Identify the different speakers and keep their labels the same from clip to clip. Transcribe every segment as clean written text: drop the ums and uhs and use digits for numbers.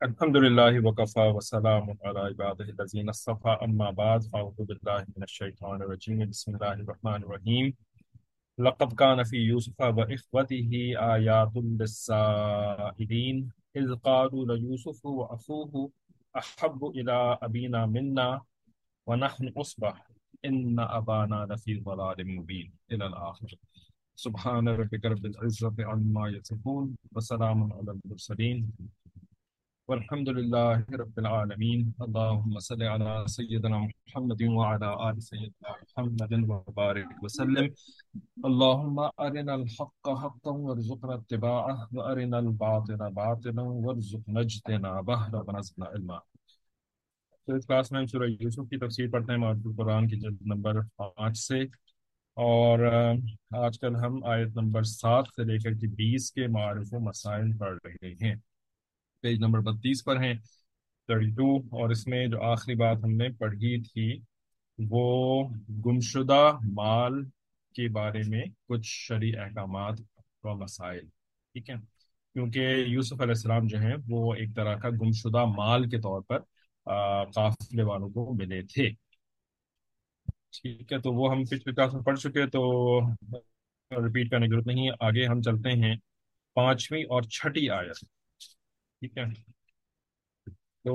Speaker 1: الحمد لله وكفى وسلام على عباده الذين اصطفى أما بعد فأعوذ بالله من الشيطان الرجيم بسم الله الرحمن الرحيم لقد كان في يوسف وإخوته آيات للسائلين إذ قالوا ليوسف وأخوه أحب إلى أبينا منا ونحن أصبح إن أبانا لفي ضلال مبين إلى الآخر. سبحان ربك رب العزة عما يصفون وسلام على المرسلين والحمد لله رب العالمين. اللهم صل على سيدنا محمد وعلى آل سيدنا محمد وبارك وسلم. اللهم أرنا الحق حقا وارزقنا اتباعه وأرنا الباطل باطلا وارزقنا اجتنابه ربنا زدنا علما. تو اس کلاس میں ہم سورہ یوسف کی تفسیر پڑھتے ہیں معرف القرآن کی جلد نمبر 5 سے، اور آج کل ہم آیت نمبر 7 سے لے کر کے 20 کے معارف و مسائل پڑھ رہے ہیں۔ پیج نمبر 32 پر ہیں 32، اور اس میں جو آخری بات ہم نے پڑھی تھی وہ گمشدہ مال کے بارے میں کچھ شرعی احکامات و مسائل، ٹھیک ہے، کیونکہ یوسف علیہ السلام جو ہیں وہ ایک طرح کا گمشدہ مال کے طور پر قافلے والوں کو ملے تھے، ٹھیک ہے، تو وہ ہم پچھلے کلاس میں پڑھ چکے، تو ریپیٹ کرنے کی ضرورت نہیں ہے۔ آگے ہم چلتے ہیں 5ویں اور 6ٹھی آیت، ٹھیک ہے، تو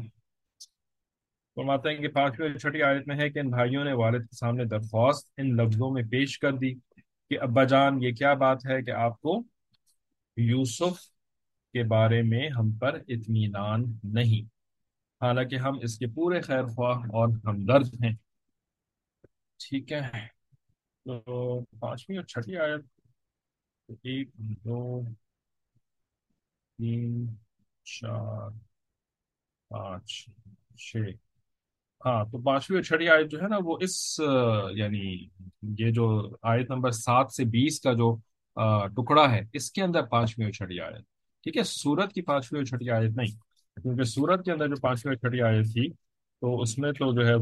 Speaker 1: فرماتے ہیں کہ 5ویں اور 6ٹھی آیت میں ہے کہ ان بھائیوں نے والد کے سامنے درخواست ان لفظوں میں پیش کر دی کہ ابا جان، یہ کیا بات ہے کہ آپ کو یوسف کے بارے میں ہم پر اطمینان نہیں، حالانکہ ہم اس کے پورے خیر خواہ اور ہمدرد ہیں، ٹھیک ہے۔ تو 5ویں اور 6ٹھی آیت 1 2 3 4 5 6، ہاں، تو 5ویں اور 6ٹھی آیت جو ہے نا وہ اس یعنی یہ جو آیت نمبر 7 سے 20 کا جو ٹکڑا ہے اس کے اندر 5ویں اور 6ٹھی آیت، ٹھیک ہے، سورت کی 5ویں اور 6ٹھی آیت نہیں، کیونکہ سورت کے اندر جو 5ویں اور 6ٹھی آیت تھی تو اس میں تو جو ہے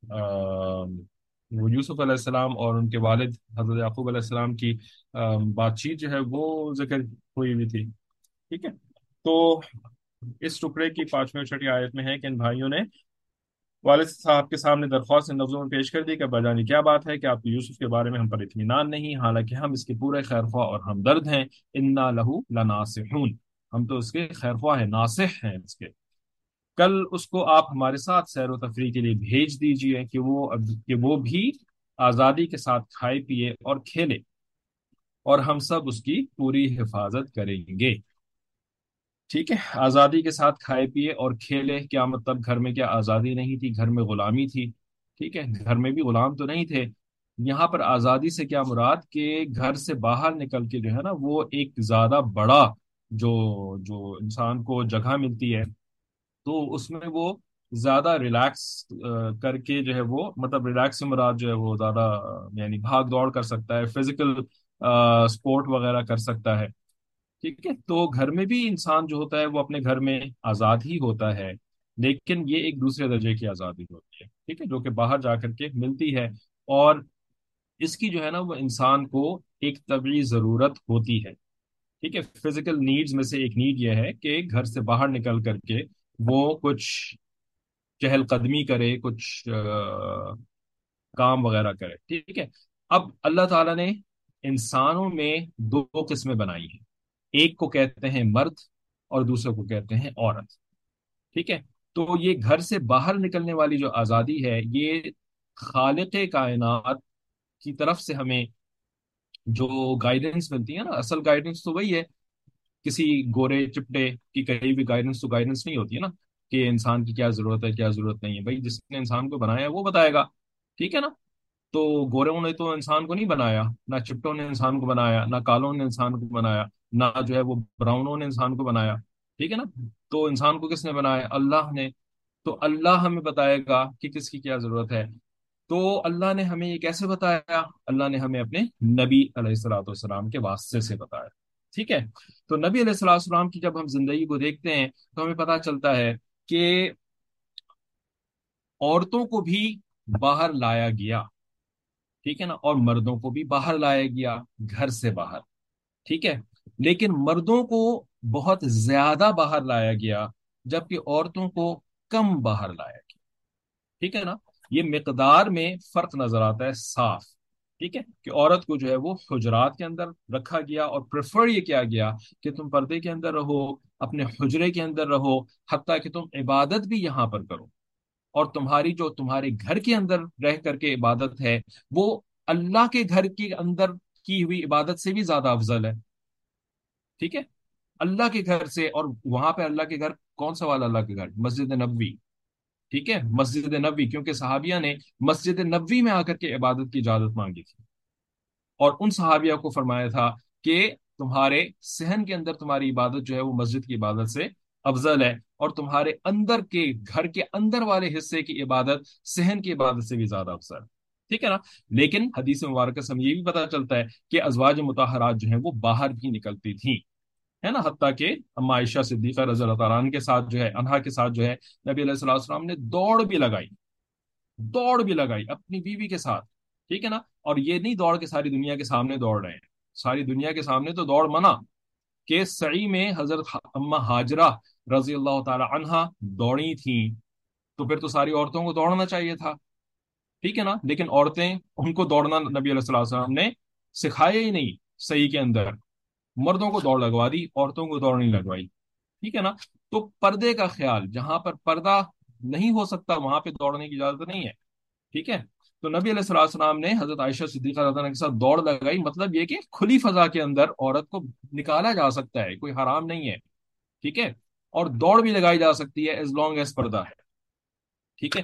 Speaker 1: وہ یوسف علیہ السلام اور ان کے والد حضرت یعقوب علیہ السلام کی بات چیت جو ہے وہ ذکر ہوئی ہوئی تھی، ٹھیک ہے۔ تو اس ٹکڑے کی 5ویں اور 6ٹھی آیت میں ہے کہ ان بھائیوں نے والد صاحب کے سامنے درخواست ان لفظوں میں پیش کر دی کہ بجانی کیا بات ہے کہ آپ کو یوسف کے بارے میں ہم پر اطمینان نہیں، حالانکہ ہم اس کے پورے خیر خواہ اور ہمدرد ہیں، انا لہو لناصحون، ہم تو اس کے خیر خواہ ہیں، ناصح ہیں اس کے، کل اس کو آپ ہمارے ساتھ سیر و تفریح کے لیے بھیج دیجئے کہ وہ بھی آزادی کے ساتھ کھائے پیے اور کھیلے، اور ہم سب اس کی پوری حفاظت کریں گے، ٹھیک ہے۔ آزادی کے ساتھ کھائے پیے اور کھیلے، کیا مطلب؟ گھر میں کیا آزادی نہیں تھی؟ گھر میں غلامی تھی، ٹھیک ہے، گھر میں بھی غلام تو نہیں تھے۔ یہاں پر آزادی سے کیا مراد کہ گھر سے باہر نکل کے جو ہے نا وہ ایک زیادہ بڑا جو جو انسان کو جگہ ملتی ہے تو اس میں وہ زیادہ ریلیکس کر کے جو ہے وہ، مطلب ریلیکس سے مراد جو ہے وہ زیادہ یعنی بھاگ دوڑ کر سکتا ہے، فزیکل سپورٹ وغیرہ کر سکتا ہے، ٹھیک ہے۔ تو گھر میں بھی انسان جو ہوتا ہے وہ اپنے گھر میں آزاد ہی ہوتا ہے، لیکن یہ ایک دوسرے درجے کی آزادی ہوتی ہے، ٹھیک ہے، جو کہ باہر جا کر کے ملتی ہے، اور اس کی جو ہے نا وہ انسان کو ایک طبعی ضرورت ہوتی ہے، ٹھیک ہے۔ فزیکل نیڈز میں سے ایک نیڈ یہ ہے کہ گھر سے باہر نکل کر کے وہ کچھ چہل قدمی کرے، کچھ کام وغیرہ کرے، ٹھیک ہے۔ اب اللہ تعالیٰ نے انسانوں میں دو قسمیں بنائی ہیں، ایک کو کہتے ہیں مرد اور دوسرے کو کہتے ہیں عورت، ٹھیک ہے۔ تو یہ گھر سے باہر نکلنے والی جو آزادی ہے یہ خالق کائنات کی طرف سے ہمیں جو گائیڈنس ملتی ہے نا، اصل گائیڈنس تو وہی ہے، کسی گورے چپٹے کی کہیں بھی گائیڈنس تو گائیڈنس نہیں ہوتی ہے نا، کہ انسان کی کیا ضرورت ہے کیا ضرورت نہیں ہے، بھائی جس نے انسان کو بنایا ہے وہ بتائے گا، ٹھیک ہے نا۔ تو گوروں نے تو انسان کو نہیں بنایا، نہ چپٹوں نے انسان کو بنایا، نہ کالوں نے انسان کو بنایا، نہ جو ہے وہ براؤنوں نے انسان کو بنایا، ٹھیک ہے نا۔ تو انسان کو کس نے بنایا؟ اللہ نے۔ تو اللہ ہمیں بتائے گا کہ کس کی کیا ضرورت ہے۔ تو اللہ نے ہمیں یہ کیسے بتایا؟ اللہ نے ہمیں اپنے نبی علیہ الصلوۃ والسلام کے واسطے سے بتایا، ٹھیک ہے۔ تو نبی علیہ الصلوۃ والسلام کی جب ہم زندگی کو دیکھتے ہیں تو ہمیں پتہ چلتا ہے کہ عورتوں کو بھی باہر لایا گیا، ٹھیک ہے نا، اور مردوں کو بھی باہر لایا گیا، گھر سے باہر، ٹھیک ہے، لیکن مردوں کو بہت زیادہ باہر لایا گیا جبکہ عورتوں کو کم باہر لایا گیا. ٹھیک ہے نا. یہ مقدار میں فرق نظر آتا ہے صاف. ٹھیک ہے کہ عورت کو جو ہے وہ حجرات کے اندر رکھا گیا اور پریفر یہ کیا گیا کہ تم پردے کے اندر رہو، اپنے حجرے کے اندر رہو، حتیٰ کہ تم عبادت بھی یہاں پر کرو. اور تمہاری جو تمہارے گھر کے اندر رہ کر کے عبادت ہے وہ اللہ کے گھر کے اندر کی ہوئی عبادت سے بھی زیادہ افضل ہے. ٹھیک ہے. اللہ کے گھر سے. اور وہاں پہ اللہ کے گھر کون سا والا اللہ کے گھر؟ مسجد نبوی. ٹھیک ہے. مسجد نبوی، کیونکہ صحابیہ نے مسجد نبوی میں آ کر کے عبادت کی اجازت مانگی تھی. اور ان صحابیہ کو فرمایا تھا کہ تمہارے صحن کے اندر تمہاری عبادت جو ہے وہ مسجد کی عبادت سے افضل ہے، اور تمہارے اندر کے گھر کے اندر والے حصے کی عبادت صحن کی عبادت سے بھی زیادہ افضل ہے. ٹھیک ہے نا. لیکن حدیث مبارکہ سے ہمیں یہ بھی پتہ چلتا ہے کہ ازواج مطہرات جو ہیں وہ باہر بھی نکلتی تھیں، ہے نا. حتیٰ کہ اما عائشہ صدیقہ رضی اللہ تعالیٰ عنہ کے ساتھ جو ہے، انہا کے ساتھ جو ہے، نبی علیہ الصلوۃ والسلام نے دوڑ بھی لگائی اپنی بیوی کے ساتھ. ٹھیک ہے نا. اور یہ نہیں دوڑ کے ساری دنیا کے سامنے دوڑ رہے ہیں. ساری دنیا کے سامنے تو دوڑ منع. کہ سعی میں حضرت اما ہاجرہ رضی اللہ تعالی عنہا دوڑی تھیں، تو پھر تو ساری عورتوں کو دوڑنا چاہیے تھا. ٹھیک ہے نا. لیکن عورتیں، ان کو دوڑنا نبی علیہ الصلوۃ والسلام نے سکھایا ہی نہیں. صحیح کے اندر مردوں کو دوڑ لگوا دی، عورتوں کو دوڑ نہیں لگوائی. ٹھیک ہے نا. تو پردے کا خیال، جہاں پر پردہ نہیں ہو سکتا وہاں پہ دوڑنے کی اجازت نہیں ہے. ٹھیک ہے. تو نبی علیہ الصلوۃ والسلام نے حضرت عائشہ صدیقہ رضی اللہ عنہا کے ساتھ دوڑ لگائی. مطلب یہ کہ کھلی فضا کے اندر عورت کو نکالا جا سکتا ہے، کوئی حرام نہیں ہے. ٹھیک ہے. اور دوڑ بھی لگائی جا سکتی ہے ایز لانگ ایز پردہ ہے. ٹھیک ہے.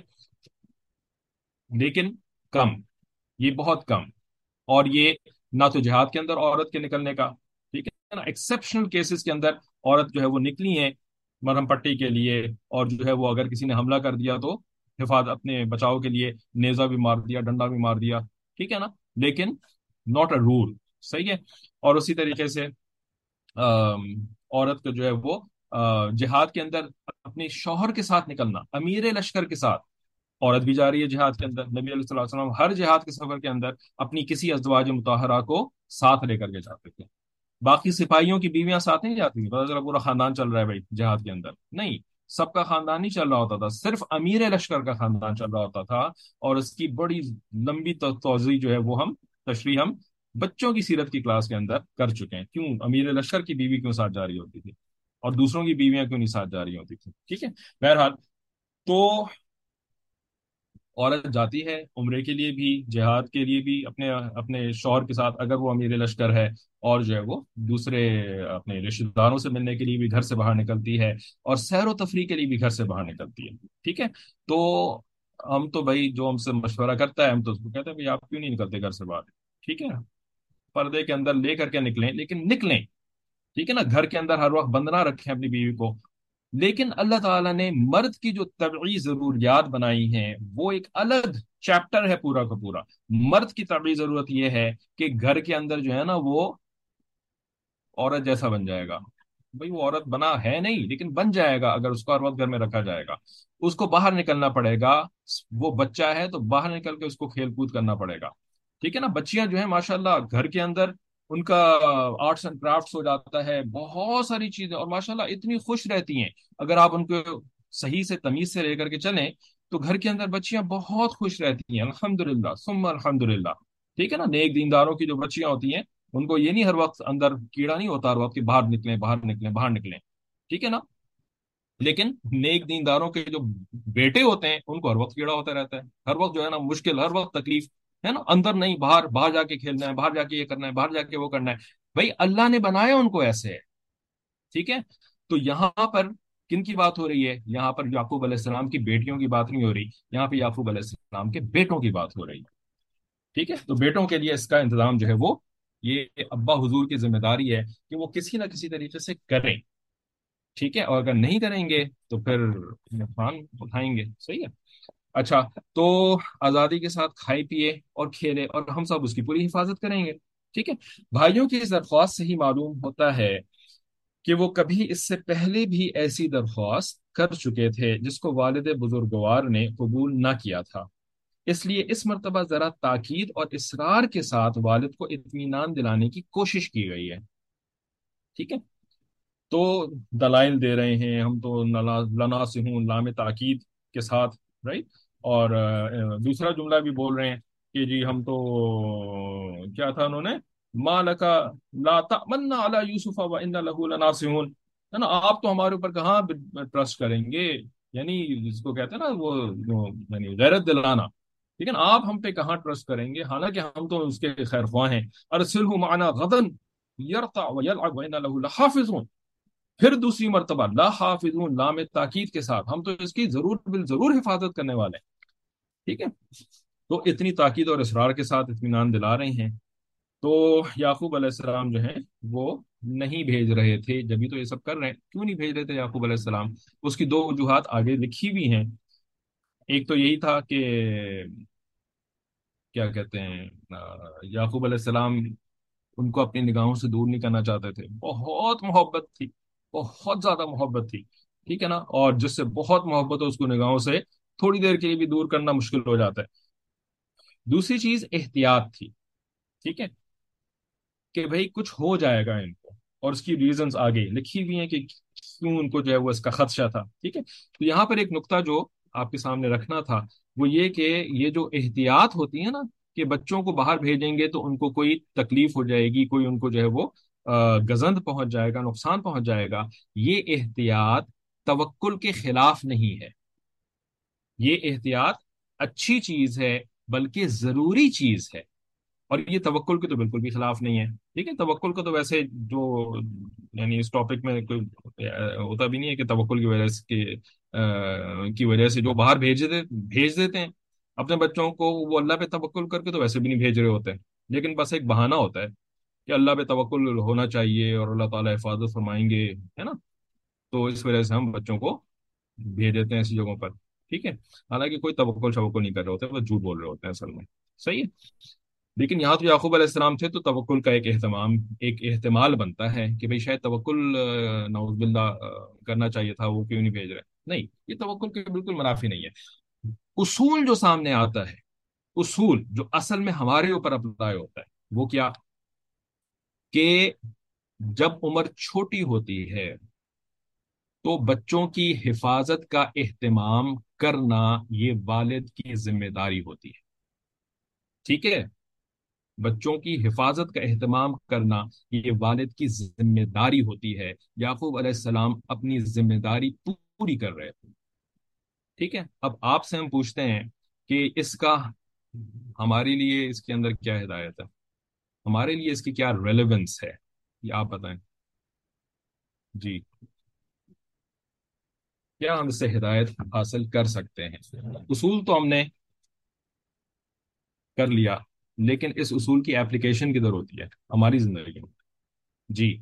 Speaker 1: لیکن کم، یہ بہت کم. اور یہ نہ تو جہاد کے اندر عورت کے نکلنے کا، ٹھیک ہے نا، ایکسیپشنل کیسز کے اندر عورت جو ہے وہ نکلی ہیں مرہم پٹی کے لیے، اور جو ہے وہ اگر کسی نے حملہ کر دیا تو حفاظت، اپنے بچاؤ کے لیے نیزہ بھی مار دیا، ڈنڈا بھی مار دیا. ٹھیک ہے نا. لیکن ناٹ اے رول. صحیح ہے. اور اسی طریقے سے عورت کو جو ہے وہ جہاد کے اندر اپنے شوہر کے ساتھ نکلنا، امیر لشکر کے ساتھ. عورت بھی جا رہی ہے جہاد کے اندر. نبی علیہ الصلوۃ والسلام ہر جہاد کے سفر کے اندر اپنی کسی ازواج مطہرہ کو ساتھ لے کر کے جاتے تھے. باقی سپاہیوں کی بیویاں ساتھ نہیں جاتی تھیں. پتا چلا پورا خاندان چل رہا ہے بھائی جہاد کے اندر، نہیں. سب کا خاندان نہیں چل رہا ہوتا تھا، صرف امیر لشکر کا خاندان چل رہا ہوتا تھا. اور اس کی بڑی لمبی توضیح جو ہے وہ تشریح ہم بچوں کی سیرت کی کلاس کے اندر کر چکے ہیں. کیوں امیر لشکر کی بیوی کیوں ساتھ جاری ہوتی تھی اور دوسروں کی بیویاں کیوں نہیں ساتھ جاری ہوتی تھی. ٹھیک ہے. بہرحال، تو عورت جاتی ہے عمرے کے لیے بھی، جہاد کے لیے بھی، اپنے اپنے شوہر کے ساتھ اگر وہ امیر لشکر ہے. اور جو ہے وہ دوسرے اپنے رشتہ داروں سے ملنے کے لیے بھی گھر سے باہر نکلتی ہے، اور سیر و تفریح کے لیے بھی گھر سے باہر نکلتی ہے. ٹھیک ہے. تو ہم تو بھائی، جو ہم سے مشورہ کرتا ہے ہم تو اس کو کہتے ہیں بھائی آپ کیوں نہیں نکلتے گھر سے باہر. ٹھیک ہے. پردے کے اندر لے کر کے نکلیں، لیکن نکلیں. ٹھیک ہے نا. گھر کے اندر ہر وقت بند نہ رکھیں اپنی بیوی کو. لیکن اللہ تعالیٰ نے مرد کی جو طبعی ضروریات بنائی ہیں وہ ایک الگ چیپٹر ہے پورا کا پورا. مرد کی طبعی ضرورت یہ ہے کہ گھر کے اندر جو ہے نا وہ عورت جیسا بن جائے گا. بھئی وہ عورت بنا ہے نہیں، لیکن بن جائے گا اگر اس کو ہر وقت گھر میں رکھا جائے گا. اس کو باہر نکلنا پڑے گا. وہ بچہ ہے تو باہر نکل کے اس کو کھیل کود کرنا پڑے گا. ٹھیک ہے نا. بچیاں جو ہیں ماشاءاللہ گھر کے اندر ان کا آرٹس اینڈ کرافٹس ہو جاتا ہے، بہت ساری چیزیں، اور ماشاءاللہ اتنی خوش رہتی ہیں. اگر آپ ان کو صحیح سے تمیز سے لے کر کے چلیں تو گھر کے اندر بچیاں بہت خوش رہتی ہیں. الحمدللہ ثم الحمدللہ. ٹھیک ہے نا. نیک دینداروں کی جو بچیاں ہوتی ہیں ان کو یہ نہیں ہر وقت اندر کیڑا نہیں ہوتا ہر وقت کہ باہر نکلیں باہر نکلیں باہر نکلیں. ٹھیک ہے نا. لیکن نیک دینداروں کے جو بیٹے ہوتے ہیں ان کو ہر وقت کیڑا ہوتا رہتا ہے، ہر وقت جو ہے نا مشکل، ہر وقت تکلیف، ہے نا. اندر نہیں، باہر، باہر جا کے کھیلنا ہے، باہر جا کے یہ کرنا ہے، باہر جا کے وہ کرنا ہے. بھائی اللہ نے بنایا ان کو ایسے ہے. ٹھیک ہے. تو یہاں پر کن کی بات ہو رہی ہے؟ یہاں پر یعقوب علیہ السلام کی بیٹیوں کی بات نہیں ہو رہی، یہاں پہ یعقوب علیہ السلام کے بیٹوں کی بات ہو رہی ہے. ٹھیک ہے. تو بیٹوں کے لیے اس کا انتظام جو ہے وہ یہ ابا حضور کی ذمہ داری ہے کہ وہ کسی نہ کسی طریقے سے کریں. ٹھیک ہے. اور اگر نہیں کریں گے تو پھر نقصان اٹھائیں گے. صحیح ہے. اچھا. تو آزادی کے ساتھ کھائے پیے اور کھیلے، اور ہم سب اس کی پوری حفاظت کریں گے. ٹھیک ہے. بھائیوں کی اس درخواست سے ہی معلوم ہوتا ہے کہ وہ کبھی اس سے پہلے بھی ایسی درخواست کر چکے تھے جس کو والد بزرگوار نے قبول نہ کیا تھا. اس لیے اس مرتبہ ذرا تاکید اور اصرار کے ساتھ والد کو اطمینان دلانے کی کوشش کی گئی ہے. ٹھیک ہے. تو دلائل دے رہے ہیں ہم تو لنا سے ہوں لام تاکید کے ساتھ، رائٹ. اور دوسرا جملہ بھی بول رہے ہیں کہ جی ہم تو کیا تھا انہوں نے، مالکا لا تأمنا علی یوسف و ان لہ لناصحون، ہے نا، آپ تو ہمارے اوپر کہاں ٹرسٹ کریں گے، یعنی جس کو کہتے ہیں نا وہ یعنی غیرت دلانا، ٹھیک ہے نا، آپ ہم پہ کہاں ٹرسٹ کریں گے، حالانکہ ہم تو اس کے خیر خواہ ہیں. ارسلہ معنا غدا یرتع ویلعب وإنا له لحافظون. پھر دوسری مرتبہ لا حافظون لام تاکید کے ساتھ، ہم تو اس کی ضرور بالضرور حفاظت کرنے والے ہیں. ٹھیک ہے. تو اتنی تاکید اور اصرار کے ساتھ اطمینان دلا رہے ہیں. تو یعقوب علیہ السلام جو ہیں وہ نہیں بھیج رہے تھے، جبھی تو یہ سب کر رہے ہیں. کیوں نہیں بھیج رہے تھے یعقوب علیہ السلام؟ اس کی دو وجوہات آگے لکھی بھی ہیں. ایک تو یہی تھا کہ کیا کہتے ہیں، یعقوب علیہ السلام ان کو اپنی نگاہوں سے دور نہیں کرنا چاہتے تھے. بہت محبت تھی، بہت زیادہ محبت تھی، ٹھیک ہے نا، اور جس سے بہت محبت ہو اس کو نگاہوں سے تھوڑی دیر کے لیے بھی دور کرنا مشکل ہو جاتا ہے. دوسری چیز احتیاط تھی، ٹھیک ہے، کہ بھئی کچھ ہو جائے گا ان کو، اور اس کی ریزنز آگے لکھی ہوئی ہیں کہ کیوں ان کو جو ہے وہ اس کا خدشہ تھا. ٹھیک ہے. تو یہاں پر ایک نقطہ جو آپ کے سامنے رکھنا تھا وہ یہ کہ یہ جو احتیاط ہوتی ہے نا، کہ بچوں کو باہر بھیجیں گے تو ان کو کوئی تکلیف ہو جائے گی، کوئی ان کو جو ہے وہ گزند پہنچ جائے گا، نقصان پہنچ جائے گا، یہ احتیاط توکل کے خلاف نہیں ہے. یہ احتیاط اچھی چیز ہے، بلکہ ضروری چیز ہے. اور یہ توکل کے تو بالکل بھی خلاف نہیں ہے. ٹھیک ہے. توکل کا تو ویسے جو یعنی اس ٹاپک میں کوئی ہوتا بھی نہیں ہے کہ توکل کی وجہ سے کی وجہ سے جو باہر بھیج دیتے ہیں اپنے بچوں کو، وہ اللہ پہ توکل کر کے تو ویسے بھی نہیں بھیج رہے ہوتے ہیں، لیکن بس ایک بہانہ ہوتا ہے کہ اللہ پہ توکل ہونا چاہیے اور اللہ تعالیٰ حفاظت فرمائیں گے، ہے نا. تو اس وجہ سے ہم بچوں کو بھیج دیتے ہیں ایسی جگہوں پر. ٹھیک ہے. حالانکہ کوئی توکل شوکل نہیں کر رہے ہوتے، بس جھوٹ بول رہے ہوتے ہیں اصل میں. صحیح ہے. لیکن یہاں تو یعقوب علیہ السلام تھے تو توکل کا ایک احتمال بنتا ہے کہ بھئی شاید توکل نعوذ باللہ کرنا چاہیے تھا، وہ کیوں نہیں بھیج رہے. نہیں، یہ توکل کے بالکل منافی نہیں ہے. اصول جو سامنے آتا ہے، اصول جو اصل میں ہمارے اوپر اپلائی ہوتا ہے، وہ کیا کہ جب عمر چھوٹی ہوتی ہے تو بچوں کی حفاظت کا اہتمام کرنا یہ والد کی ذمہ داری ہوتی ہے. ٹھیک ہے. بچوں کی حفاظت کا اہتمام کرنا یہ والد کی ذمہ داری ہوتی ہے. یعقوب علیہ السلام اپنی ذمہ داری پوری کر رہے تھے. ٹھیک ہے. اب آپ سے ہم پوچھتے ہیں کہ اس کا ہمارے لیے اس کے اندر کیا ہدایت ہے، ہمارے لیے اس کی کیا ریلیونس ہے، یہ آپ بتائیں. جی، کیا ہم اس سے ہدایت حاصل کر سکتے ہیں؟ اصول تو ہم نے کر لیا، لیکن اس اصول کی اپلیکیشن کدھر ہوتی ہے ہماری زندگی میں؟ جی،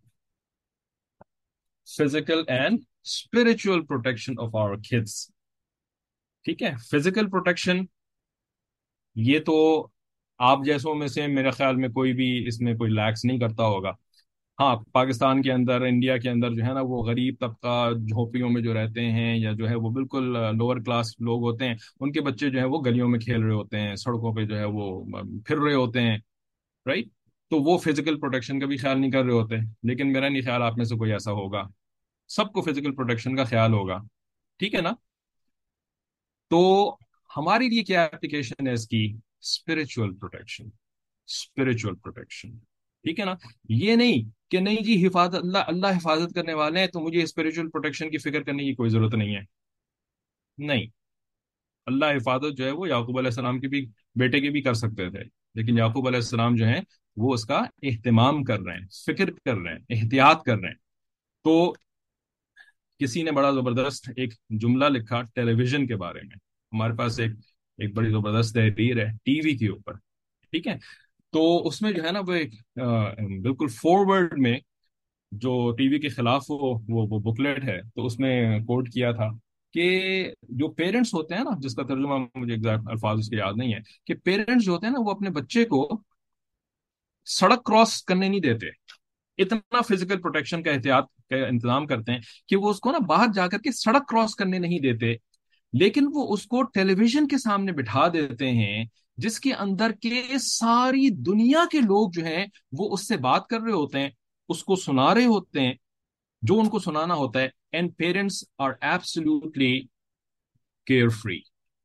Speaker 1: physical and spiritual protection of our kids. ٹھیک ہے. فزیکل پروٹیکشن یہ تو آپ جیسوں میں سے میرے خیال میں کوئی بھی اس میں کوئی لیکس نہیں کرتا ہوگا. ہاں، پاکستان کے اندر، انڈیا کے اندر جو ہے نا، وہ غریب طبقہ جھونپڑیوں میں جو رہتے ہیں یا جو ہے وہ بالکل لوور کلاس لوگ ہوتے ہیں، ان کے بچے جو ہیں وہ گلیوں میں کھیل رہے ہوتے ہیں، سڑکوں پہ جو ہے وہ پھر رہے ہوتے ہیں، رائٹ. تو وہ فزیکل پروٹیکشن کا بھی خیال نہیں کر رہے ہوتے. لیکن میرا نہیں خیال آپ میں سے کوئی ایسا ہوگا. سب کو فزیکل پروٹیکشن کا خیال ہوگا. ٹھیک ہے نا. تو ہمارے لیے کیا اپلیکیشن ہے اس کی؟ Spiritual protection. Spiritual protection. ٹھیک ہے نا. یہ نہیں کہ نہیں جی حفاظت، اللہ اللہ حفاظت کرنے والے ہیں تو مجھے اسپرچل پروٹیکشن کی فکر کرنے کی کوئی ضرورت نہیں ہے. نہیں. اللہ حفاظت جو ہے وہ یعقوب علیہ السلام کے بھی بیٹے کے بھی کر سکتے تھے، لیکن یعقوب علیہ السلام جو ہیں وہ اس کا اہتمام کر رہے ہیں، فکر کر رہے ہیں، احتیاط کر رہے ہیں. تو کسی نے بڑا زبردست ایک جملہ لکھا ٹیلی ویژن کے بارے میں. ہمارے پاس ایک بڑی زبردست تحریر ہے ٹی وی کے اوپر. ٹھیک ہے. تو اس میں جو ہے نا وہ ایک بالکل فارورڈ میں جو ٹی وی کے خلاف وہ بکلیٹ ہے، تو اس میں کوٹ کیا تھا کہ جو پیرنٹس ہوتے ہیں نا، جس کا ترجمہ مجھے ایگزیکٹ الفاظ اس کے یاد نہیں ہے، کہ پیرنٹس جو ہوتے ہیں نا وہ اپنے بچے کو سڑک کراس کرنے نہیں دیتے. اتنا فزیکل پروٹیکشن کا احتیاط کا انتظام کرتے ہیں کہ وہ اس کو نا باہر جا کر کے سڑک کراس کرنے نہیں دیتے، لیکن وہ اس کو ٹیلی ویژن کے سامنے بٹھا دیتے ہیں جس کے اندر کے ساری دنیا کے لوگ جو ہیں وہ اس سے بات کر رہے ہوتے ہیں، اس کو سنا رہے ہوتے ہیں. جو ان کو سنانا ہوتا ہے. And parents are absolutely care free.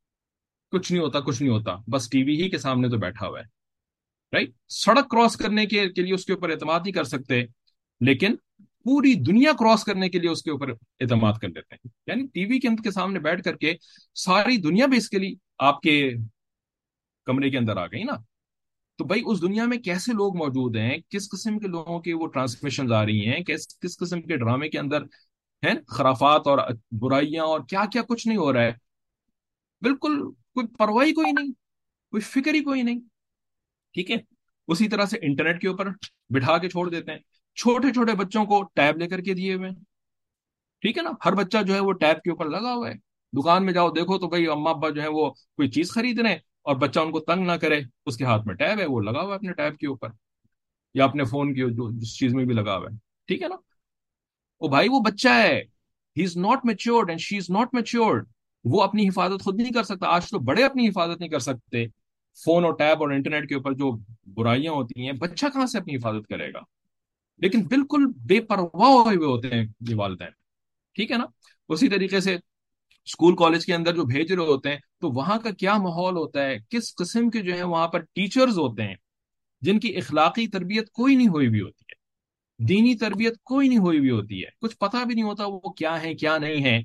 Speaker 1: کچھ نہیں ہوتا، کچھ نہیں ہوتا، بس ٹی وی ہی کے سامنے تو بیٹھا ہوا ہے. رائٹ. سڑک کراس کرنے کے لیے اس کے اوپر اعتماد نہیں کر سکتے، لیکن پوری دنیا کراس کرنے کے لیے اس کے اوپر اعتماد کر لیتے ہیں. یعنی ٹی وی کے سامنے بیٹھ کر کے ساری دنیا بیسیکلی آپ کے کمرے کے اندر آ گئی نا. تو بھائی اس دنیا میں کیسے لوگ موجود ہیں، کس قسم کے لوگوں کی وہ ٹرانسمیشن آ رہی ہیں، کس قسم کے ڈرامے کے اندر ہیں خرافات اور برائیاں اور کیا کیا کچھ نہیں ہو رہا ہے. بالکل کوئی پرواہی کوئی نہیں، کوئی فکر ہی کوئی نہیں. ٹھیک ہے. اسی طرح سے انٹرنیٹ کے اوپر بٹھا کے چھوڑ دیتے ہیں. چھوٹے چھوٹے بچوں کو ٹیب لے کر کے دیے ہوئے ہیں. ٹھیک ہے نا. ہر بچہ جو ہے وہ ٹیب کے اوپر لگا ہوا ہے. دکان میں جاؤ دیکھو تو بھائی اما ابا جو ہے وہ کوئی چیز خرید رہے ہیں اور بچہ ان کو تنگ نہ کرے، اس کے ہاتھ میں ٹیب ہے، وہ لگا ہوا ہے اپنے ٹیب کے اوپر یا اپنے فون کی جس چیز میں بھی لگا ہوا ہے. ٹھیک ہے نا. وہ بھائی وہ بچہ ہے، he is not matured and she is not matured. وہ اپنی حفاظت خود نہیں کر سکتا. آج تو بڑے اپنی حفاظت نہیں کر سکتے. فون اور ٹیب اور انٹرنیٹ کے اوپر جو برائیاں ہوتی ہیں، بچہ کہاں سے اپنی حفاظت کرے گا. لیکن بالکل بے پرواہ ہوئے ہوتے ہیں یہ والدین. ٹھیک ہے نا. اسی طریقے سے اسکول کالج کے اندر جو بھیج رہے ہوتے ہیں تو وہاں کا کیا ماحول ہوتا ہے، کس قسم کے جو ہے وہاں پر ٹیچرز ہوتے ہیں جن کی اخلاقی تربیت کوئی نہیں ہوئی بھی ہوتی ہے، دینی تربیت کوئی نہیں ہوئی بھی ہوتی ہے، کچھ پتہ بھی نہیں ہوتا وہ کیا ہے کیا نہیں ہے.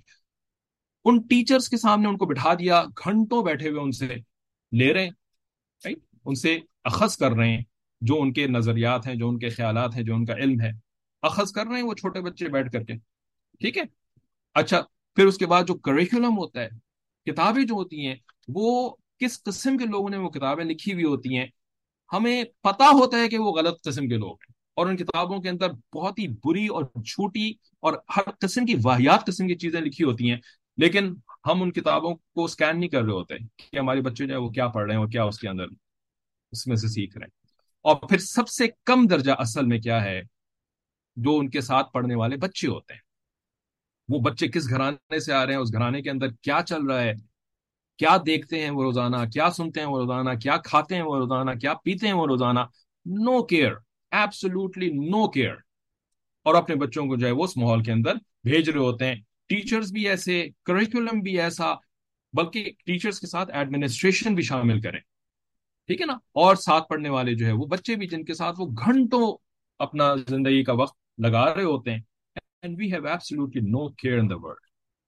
Speaker 1: ان ٹیچرز کے سامنے ان کو بٹھا دیا، گھنٹوں بیٹھے ہوئے ان سے لے رہے ہیں. right؟ ان سے اخذ کر رہے ہیں جو ان کے نظریات ہیں، جو ان کے خیالات ہیں، جو ان کا علم ہے، اخذ کر رہے ہیں وہ چھوٹے بچے بیٹھ کر کے. ٹھیک ہے. اچھا. پھر اس کے بعد جو کریکولم ہوتا ہے، کتابیں جو ہوتی ہیں، وہ کس قسم کے لوگوں نے وہ کتابیں لکھی ہوئی ہوتی ہیں. ہمیں پتا ہوتا ہے کہ وہ غلط قسم کے لوگ ہیں اور ان کتابوں کے اندر بہت ہی بری اور جھوٹی اور ہر قسم کی واہیات قسم کی چیزیں لکھی ہوتی ہیں، لیکن ہم ان کتابوں کو سکین نہیں کر رہے ہوتے کہ ہمارے بچے جو ہے وہ کیا پڑھ رہے ہیں اور کیا اس کے اندر اس میں سے سیکھ رہے ہیں. اور پھر سب سے کم درجہ اصل میں کیا ہے، جو ان کے ساتھ پڑھنے والے بچے ہوتے ہیں. وہ بچے کس گھرانے سے آ رہے ہیں، اس گھرانے کے اندر کیا چل رہا ہے، کیا دیکھتے ہیں وہ روزانہ، کیا سنتے ہیں وہ روزانہ، کیا کھاتے ہیں وہ روزانہ، کیا پیتے ہیں وہ روزانہ. No care. Absolutely no care. اور اپنے بچوں کو جو ہے وہ اس ماحول کے اندر بھیج رہے ہوتے ہیں. ٹیچرز بھی ایسے، کریکولم بھی ایسا، بلکہ ٹیچرز کے ساتھ ایڈمنسٹریشن بھی شامل کریں. ٹھیک ہے نا. اور ساتھ پڑھنے والے جو ہے وہ بچے بھی، جن کے ساتھ وہ گھنٹوں اپنا زندگی کا وقت لگا رہے ہوتے ہیں. And we have absolutely no care in the world.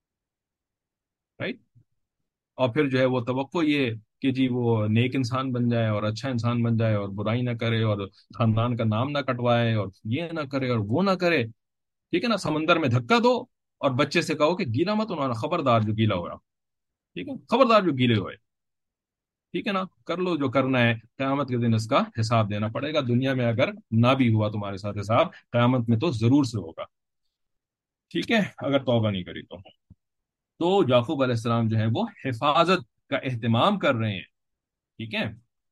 Speaker 1: Right. اور پھر جو ہے وہ توقع یہ کہ جی وہ نیک انسان بن جائے اور اچھا انسان بن جائے اور برائی نہ کرے اور خاندان کا نام نہ کٹوائے اور یہ نہ کرے اور وہ نہ کرے. ٹھیک ہے نا. سمندر میں دھکا دو اور بچے سے کہو کہ گیلا مت ہونا، خبردار جو گیلا ہوا. ٹھیک ہے. خبردار جو گیلے ہوئے. ٹھیک ہے نا. کر لو جو کرنا ہے، قیامت کے دن اس کا حساب دینا پڑے گا. دنیا میں اگر نہ بھی ہوا تمہارے ساتھ حساب، قیامت میں تو ضرور سے ہوگا. ٹھیک ہے. اگر توبہ نہیں کری تو یعقوب علیہ السلام جو ہے وہ حفاظت کا اہتمام کر رہے ہیں. ٹھیک ہے.